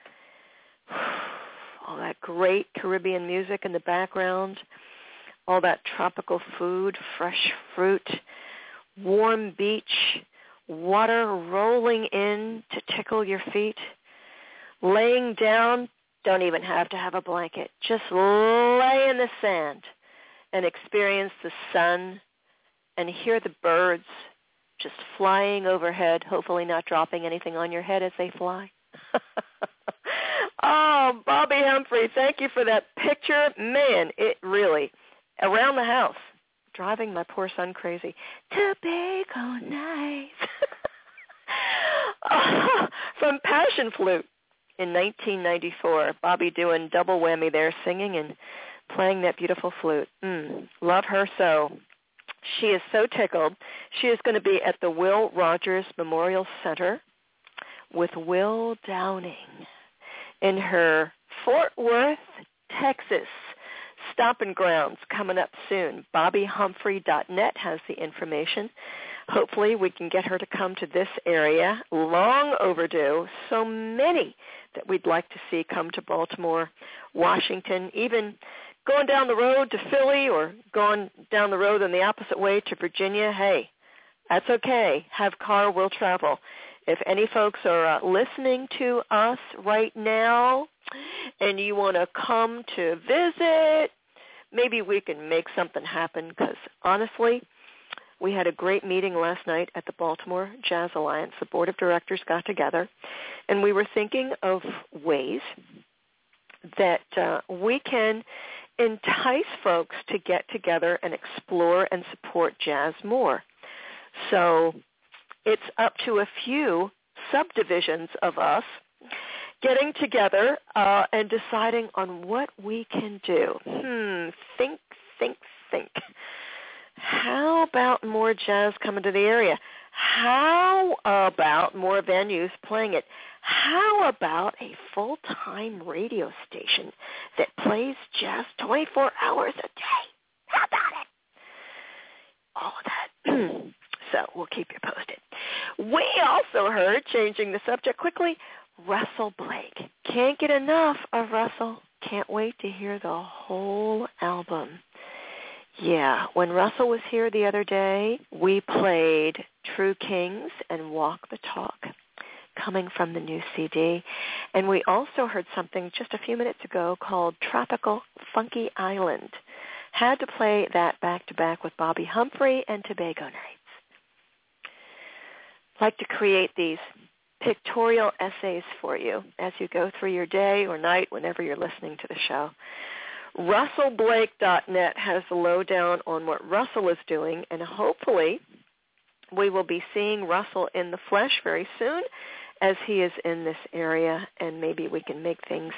All that great Caribbean music in the background, all that tropical food, fresh fruit, warm beach, water rolling in to tickle your feet, laying down, don't even have to have a blanket, just lay in the sand and experience the sun and hear the birds just flying overhead, hopefully not dropping anything on your head as they fly. Oh, Bobby Humphrey, thank you for that picture. Man, it really, around the house, driving my poor son crazy. Tobago Nights. Oh, from Passion Flute in 1994. Bobby doing double whammy there, singing and playing that beautiful flute. Love her so. She is so tickled. She is going to be at the Will Rogers Memorial Center with Will Downing in her Fort Worth, Texas stomping grounds coming up soon. BobbyHumphrey.net has the information. Hopefully we can get her to come to this area. Long overdue. So many that we'd like to see come to Baltimore, Washington, even going down the road to Philly or going down the road in the opposite way to Virginia. Hey, that's okay. Have car, will travel. If any folks are listening to us right now and you want to come to visit, maybe we can make something happen because, honestly, we had a great meeting last night at the Baltimore Jazz Alliance. The board of directors got together, and we were thinking of ways that we can entice folks to get together and explore and support jazz more. So it's up to a few subdivisions of us getting together and deciding on what we can do. Think. How about more jazz coming to the area? How about more venues playing it? How about a full-time radio station that plays jazz 24 hours a day? How about it? All of that. So we'll keep you posted. We also heard, changing the subject quickly, Russell Blake. Can't get enough of Russell. Can't wait to hear the whole album. Yeah, when Russell was here the other day, we played True Kings and Walk the Talk, coming from the new CD. And we also heard something just a few minutes ago called Tropical Funky Island. Had to play that back-to-back with Bobby Humphrey and Tobago Nights. Like to create these pictorial essays for you as you go through your day or night whenever you're listening to the show. RussellBlake.net has the lowdown on what Russell is doing, and hopefully we will be seeing Russell in the flesh very soon as he is in this area, and maybe we can make things,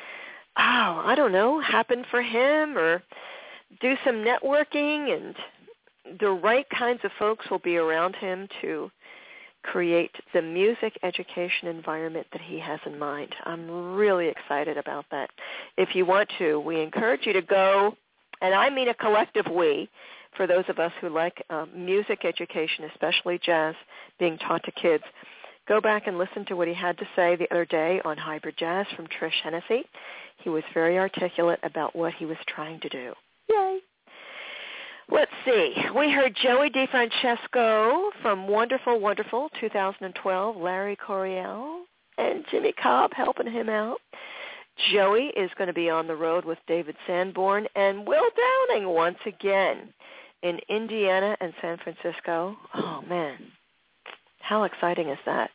happen for him or do some networking, and the right kinds of folks will be around him to create the music education environment that he has in mind. I'm really excited about that. If you want to, we encourage you to go, and I mean a collective we, for those of us who like music education, especially jazz, being taught to kids. Go back and listen to what he had to say the other day on Hybrid Jazz from Trish Hennessy. He was very articulate about what he was trying to do. Yay! Let's see. We heard Joey DeFrancesco from Wonderful, Wonderful 2012, Larry Coryell, and Jimmy Cobb helping him out. Joey is going to be on the road with David Sanborn and Will Downing once again in Indiana and San Francisco. Oh, man. How exciting is that?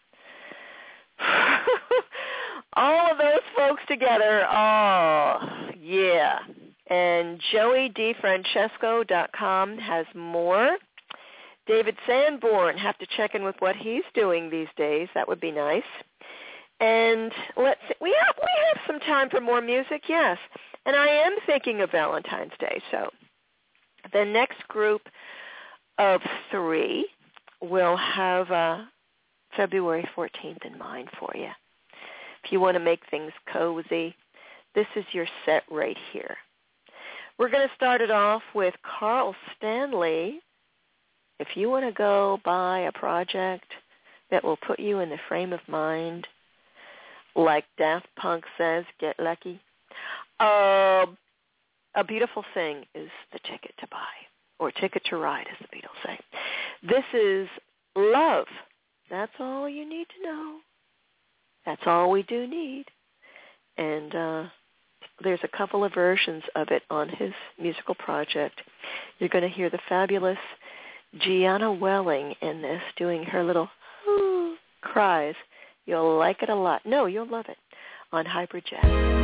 All of those folks together. Oh, yeah. And JoeyDeFrancesco.com has more. David Sanborn, have to check in with what he's doing these days. That would be nice. And let's see. We have some time for more music, yes. And I am thinking of Valentine's Day. So the next group of 3 will have February 14th in mind for you. If you want to make things cozy, this is your set right here. We're going to start it off with Carl Stanley. If you want to go buy a project that will put you in the frame of mind, like Daft Punk says, get lucky, a beautiful thing is the ticket to buy, or ticket to ride, as the Beatles say. This is love. That's all you need to know. That's all we do need. And there's a couple of versions of it on his musical project. You're going to hear the fabulous Gianna Welling in this, doing her little cries. You'll like it a lot. No, you'll love it on Hybrid Jazz.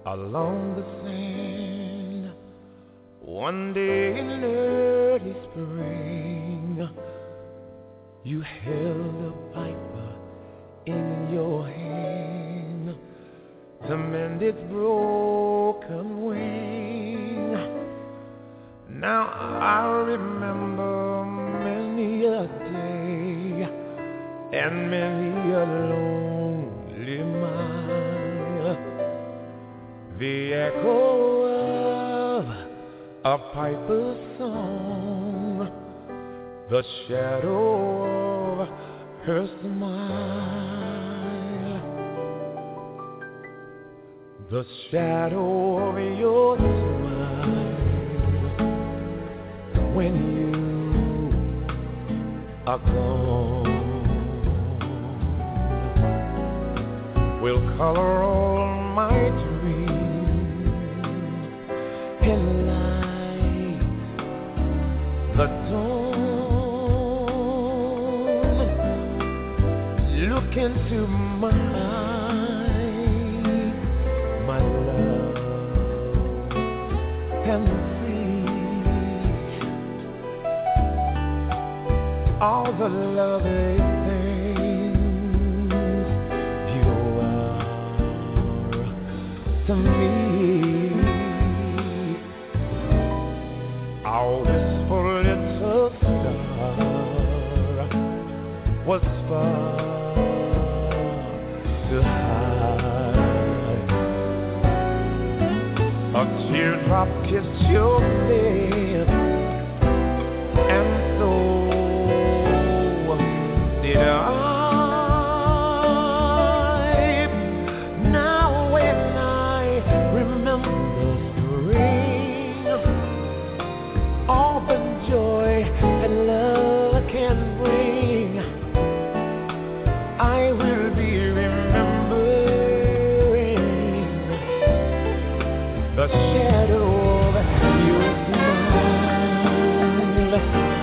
along the sand. One day in early spring, you held a piper in your hand to mend its broken wing. Now I remember many a day and many a lonely mile, the echo of a piper's song, the shadow of her smile, the shadow of your smile when you are gone will color all my dreams and light the dawn. Look into my eyes, my love, and see all the lovely things you are to me. Our wistful little star was far too high. A teardrop kissed your lips, and so did I. Now when I remember spring, all the joy and love can bring, I will be remembering the shadow of your smile.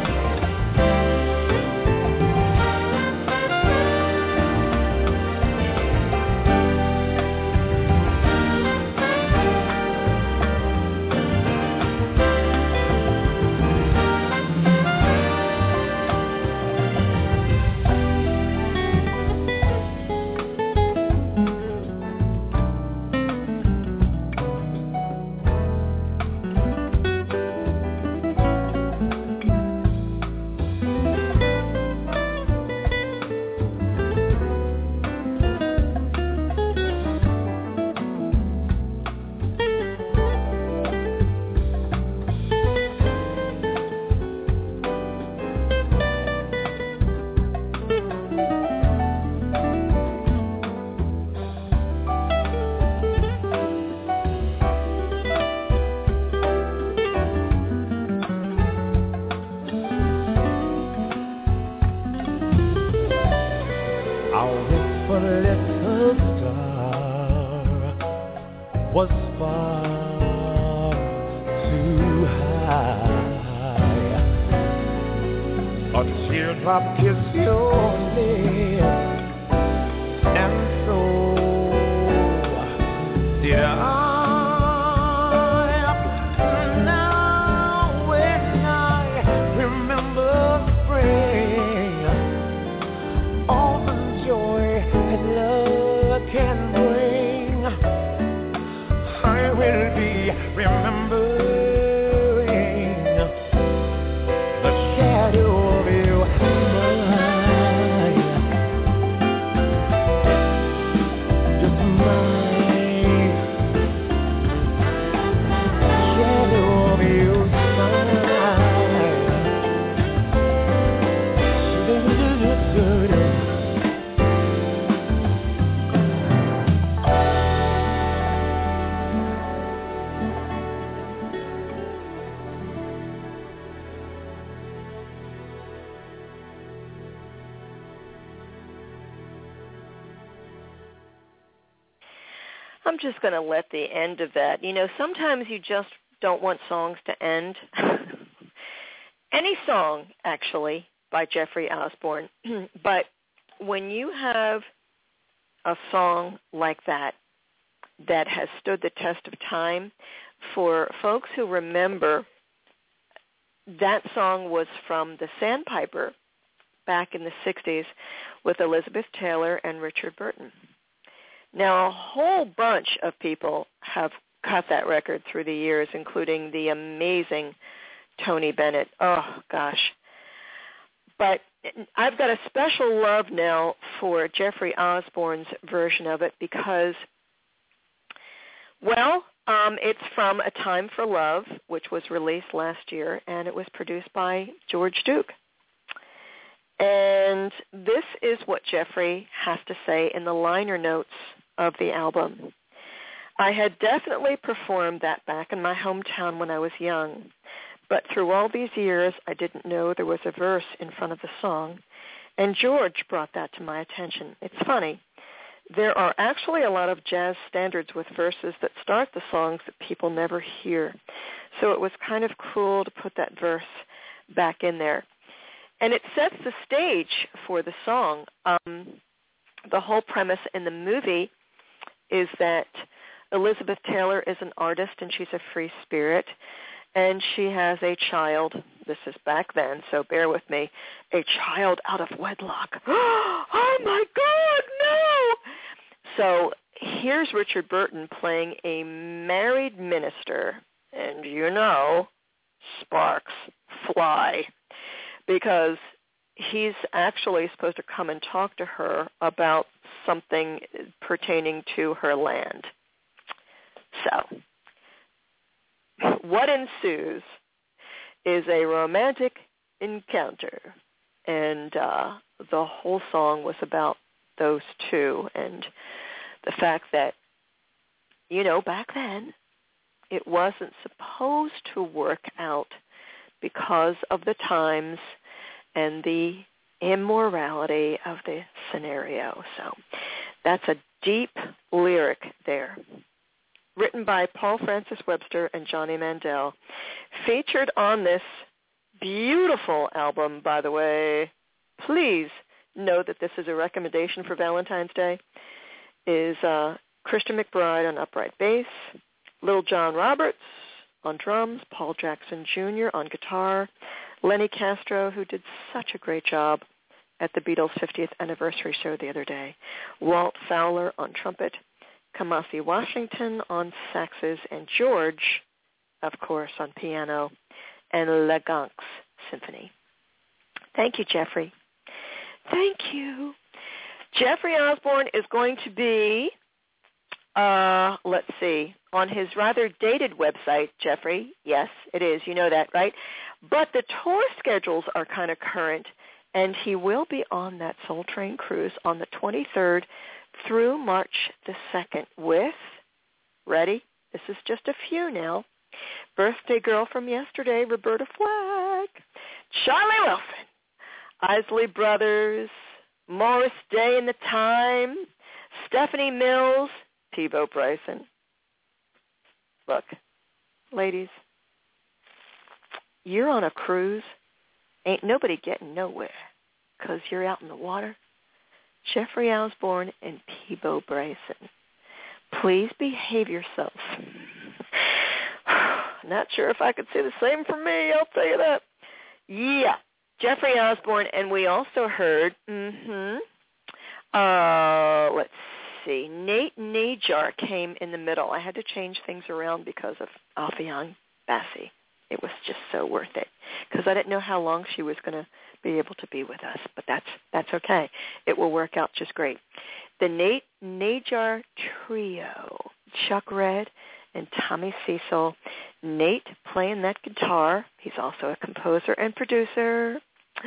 Was far too high. A teardrop kissed your lips, and so did I. Now when I remember spring, all the joy and love can bring, I will be remembering the shadow of your smile, just mine, shadow of your smile. I'm just going to let the end of that. You know, sometimes you just don't want songs to end. Any song, actually, by Jeffrey Osborne. But when you have a song like that, that has stood the test of time. For folks who remember, that song was from the Sandpiper back in the 60s with Elizabeth Taylor and Richard Burton. Now, a whole bunch of people have cut that record through the years, including the amazing Tony Bennett. Oh, gosh. But I've got a special love now for Jeffrey Osborne's version of it because, well, it's from A Time for Love, which was released last year, and it was produced by George Duke. And this is what Jeffrey has to say in the liner notes of the album. I had definitely performed that back in my hometown when I was young, but through all these years, I didn't know there was a verse in front of the song, and George brought that to my attention. It's funny. There are actually a lot of jazz standards with verses that start the songs that people never hear, so it was kind of cool to put that verse back in there. And it sets the stage for the song. The whole premise in the movie is that Elizabeth Taylor is an artist and she's a free spirit, and she has a child. This is back then, so bear with me. A child out of wedlock. Oh, my God, no! So here's Richard Burton playing a married minister, and you know, sparks fly, because he's actually supposed to come and talk to her about something pertaining to her land. So what ensues is a romantic encounter, and the whole song was about those two and the fact that, you know, back then it wasn't supposed to work out because of the times and the immorality of the scenario. So that's a deep lyric there. Written by Paul Francis Webster and Johnny Mandel. Featured on this beautiful album, by the way, please know that this is a recommendation for Valentine's Day, is Christian McBride on upright bass, Little John Roberts on drums, Paul Jackson Jr. on guitar, Lenny Castro, who did such a great job at the Beatles' 50th anniversary show the other day, Walt Fowler on trumpet, Kamasi Washington on saxes, and George, of course, on piano, and Le Gonx Symphony. Thank you, Jeffrey. Thank you. Jeffrey Osborne is going to be, let's see, on his rather dated website, Jeffrey. Yes, it is. You know that, right? But the tour schedules are kind of current, and he will be on that Soul Train cruise on the 23rd through March the 2nd with, ready? This is just a few now. Birthday girl from yesterday, Roberta Flack, Charlie Wilson, Isley Brothers, Morris Day and the Time, Stephanie Mills, T-Bo Bryson. Look, ladies, you're on a cruise. Ain't nobody getting nowhere because you're out in the water. Jeffrey Osborne and T-Bo Bryson, please behave yourselves. Not sure if I could say the same for me, I'll tell you that. Yeah, Jeffrey Osborne, and we also heard, let's see, Nate Najar came in the middle. I had to change things around because of Alfian Bassi. It was just so worth it because I didn't know how long she was going to be able to be with us, but that's okay. It will work out just great. The Nate Najar Trio, Chuck Red and Tommy Cecil. Nate playing that guitar. He's also a composer and producer.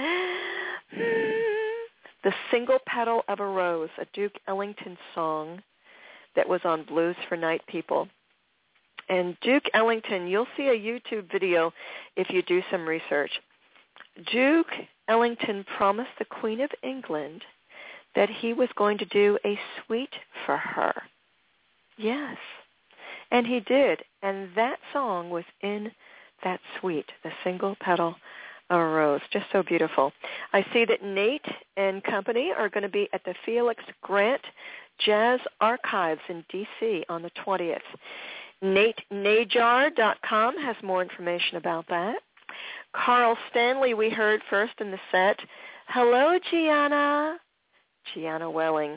The Single Petal of a Rose, a Duke Ellington song that was on Blues for Night People. And Duke Ellington, you'll see a YouTube video if you do some research. Duke Ellington promised the Queen of England that he was going to do a suite for her. Yes, and he did. And that song was in that suite, The Single Petal a rose. Just so beautiful. I see that Nate and company are going to be at the Felix Grant Jazz Archives in D.C. on the 20th. NateNajar.com has more information about that. Carl Stanley, we heard first in the set. Hello, Gianna. Gianna Welling.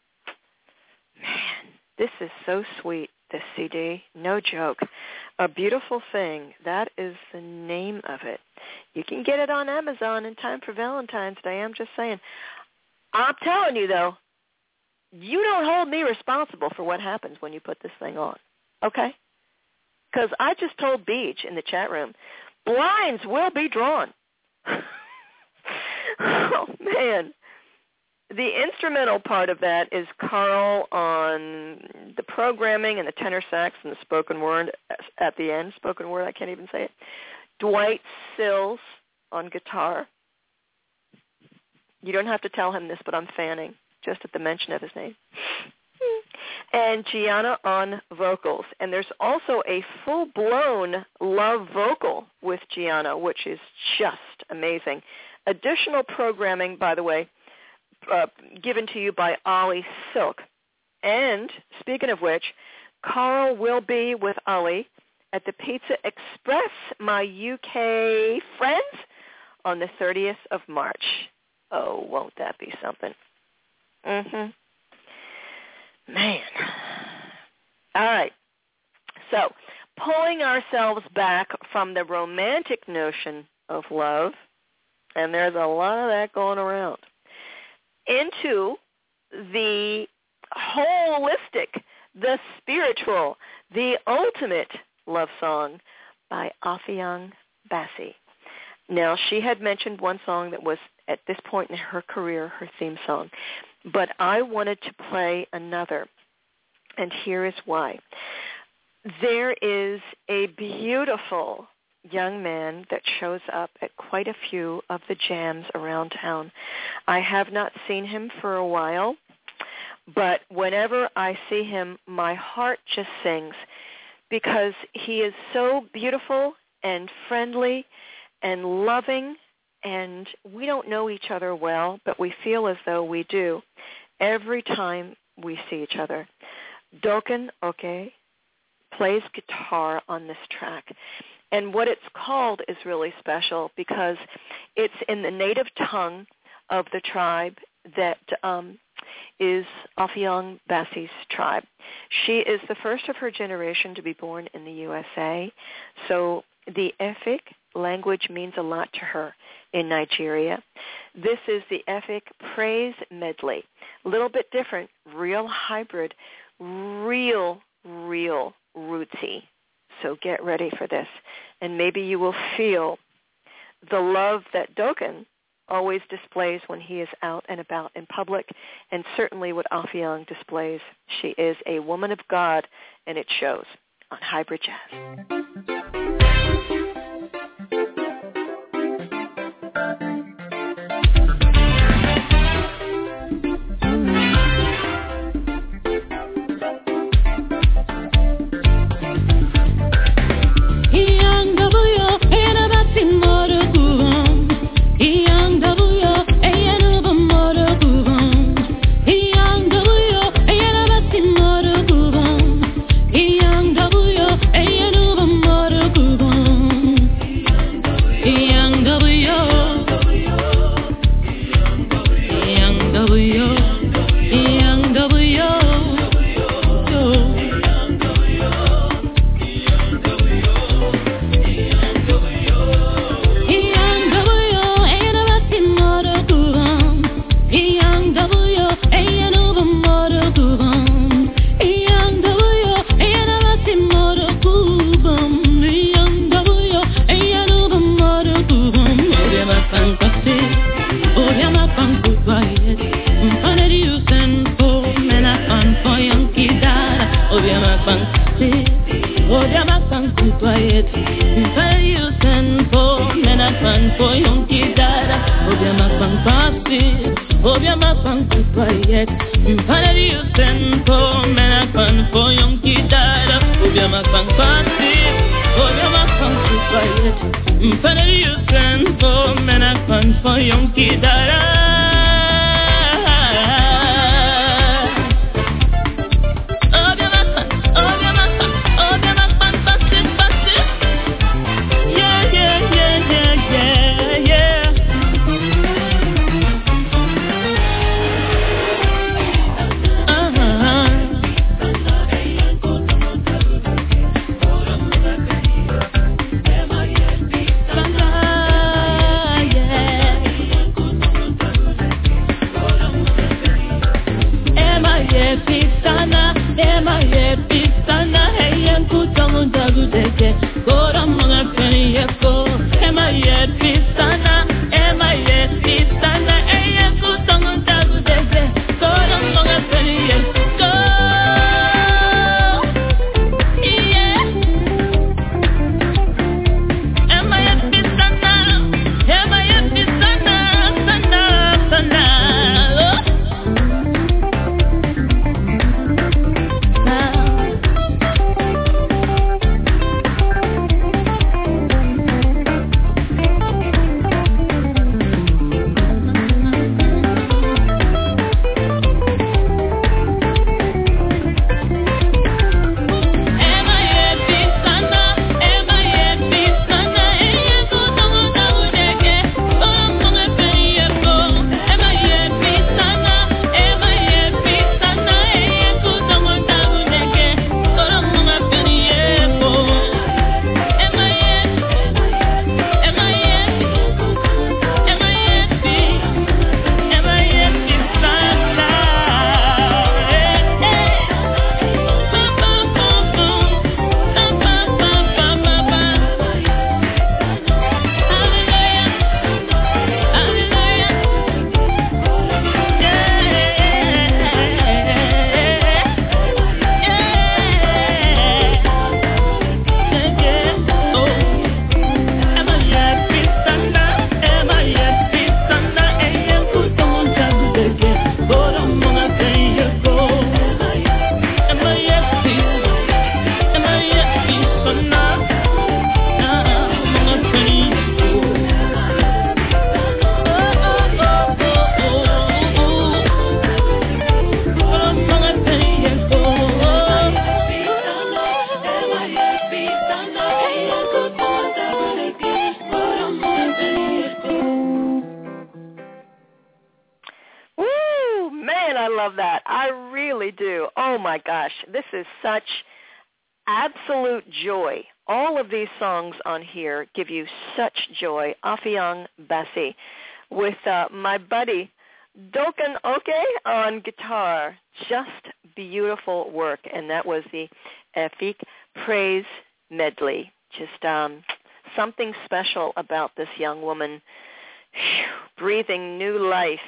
Man, this is so sweet, this CD. No joke. A Beautiful Thing. That is the name of it. You can get it on Amazon in time for Valentine's Day. I'm just saying. I'm telling you, though, you don't hold me responsible for what happens when you put this thing on, okay? Because I just told Beach in the chat room, blinds will be drawn. Oh, man. The instrumental part of that is Carl on the programming and the tenor sax and the spoken word at the end. Spoken word, I can't even say it. Dwight Sills on guitar. You don't have to tell him this, but I'm fanning just at the mention of his name. And Gianna on vocals. And there's also a full-blown love vocal with Gianna, which is just amazing. Additional programming, by the way, given to you by Ollie Silk. And speaking of which, Carl will be with Ollie at the Pizza Express, my UK friends, on the 30th of March. Oh, won't that be something? Man. All right. So, pulling ourselves back from the romantic notion of love, and there's a lot of that going around, into the holistic, the spiritual, the ultimate love song by Afyang Bassi. Now, she had mentioned one song that was, at this point in her career, her theme song, but I wanted to play another, and here is why. There is a beautiful young man that shows up at quite a few of the jams around town. I have not seen him for a while, but whenever I see him, my heart just sings because he is so beautiful and friendly and loving, and we don't know each other well, but we feel as though we do every time we see each other. Doken Oke plays guitar on this track. And what it's called is really special because it's in the native tongue of the tribe that is Afyang Bassi's tribe. She is the first of her generation to be born in the USA. So the Efik language means a lot to her in Nigeria. This is the Efik praise medley. A little bit different, real hybrid, real rootsy. So get ready for this. And maybe you will feel the love that Doken always displays when he is out and about in public, and certainly what Afyang displays. She is a woman of God, and it shows on Hybrid Jazz. For poyong kidara. This is such absolute joy. All of these songs on here give you such joy. Affiong Bassi with my buddy Doken Oke on guitar. Just beautiful work. And that was the Efik Praise Medley. Just something special about this young woman breathing new life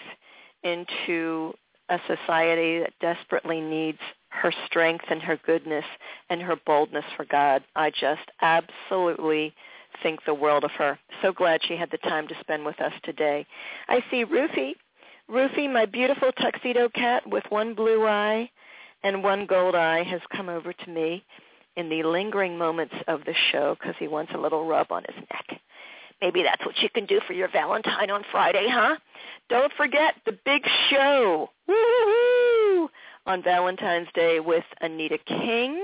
into a society that desperately needs her strength and her goodness and her boldness for God. I just absolutely think the world of her. So glad she had the time to spend with us today. I see Rufy. Rufy, my beautiful tuxedo cat with one blue eye and one gold eye, has come over to me in the lingering moments of the show because he wants a little rub on his neck. Maybe that's what you can do for your Valentine on Friday, huh? Don't forget the big show. Woo-hoo-hoo! On Valentine's Day with Anita King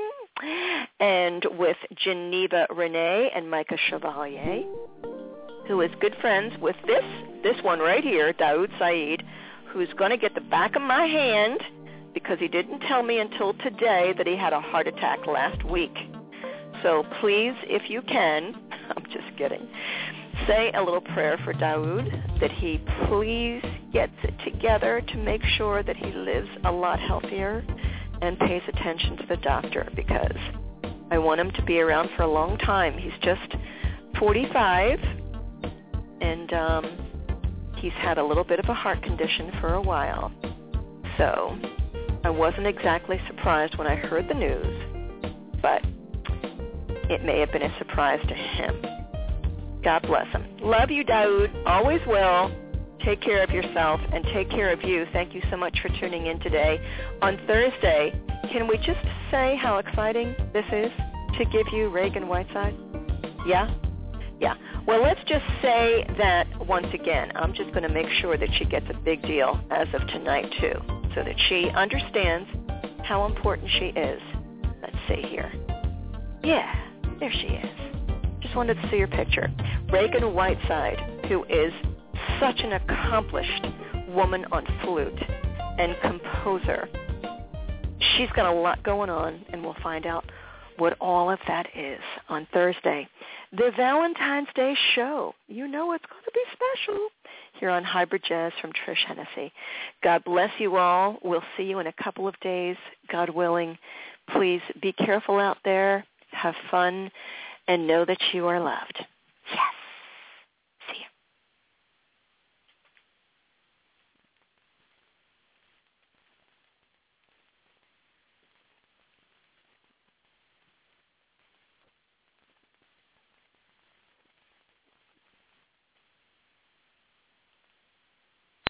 and with Geneva Renee and Micah Chevalier, who is good friends with this one right here, Daoud Saeed, who's going to get the back of my hand because he didn't tell me until today that he had a heart attack last week. So please, if you can, I'm just kidding, say a little prayer for Daoud that he please gets it together to make sure that he lives a lot healthier and pays attention to the doctor, because I want him to be around for a long time. He's just 45, and he's had a little bit of a heart condition for a while. So I wasn't exactly surprised when I heard the news, but it may have been a surprise to him. God bless him. Love you, Daoud. Always will. Take care of yourself and take care of you. Thank you so much for tuning in today. On Thursday, can we just say how exciting this is to give you Reagan Whiteside? Yeah? Yeah. Well, let's just say that once again, I'm just going to make sure that she gets a big deal as of tonight, too, so that she understands how important she is. Let's see here. Yeah, there she is. Just wanted to see her picture. Reagan Whiteside, who is such an accomplished woman on flute and composer. She's got a lot going on, and we'll find out what all of that is on Thursday. The Valentine's Day show. You know it's going to be special here on Hybrid Jazz from Trish Hennessy. God bless you all. We'll see you in a couple of days, God willing. Please be careful out there. Have fun and know that you are loved. Yes.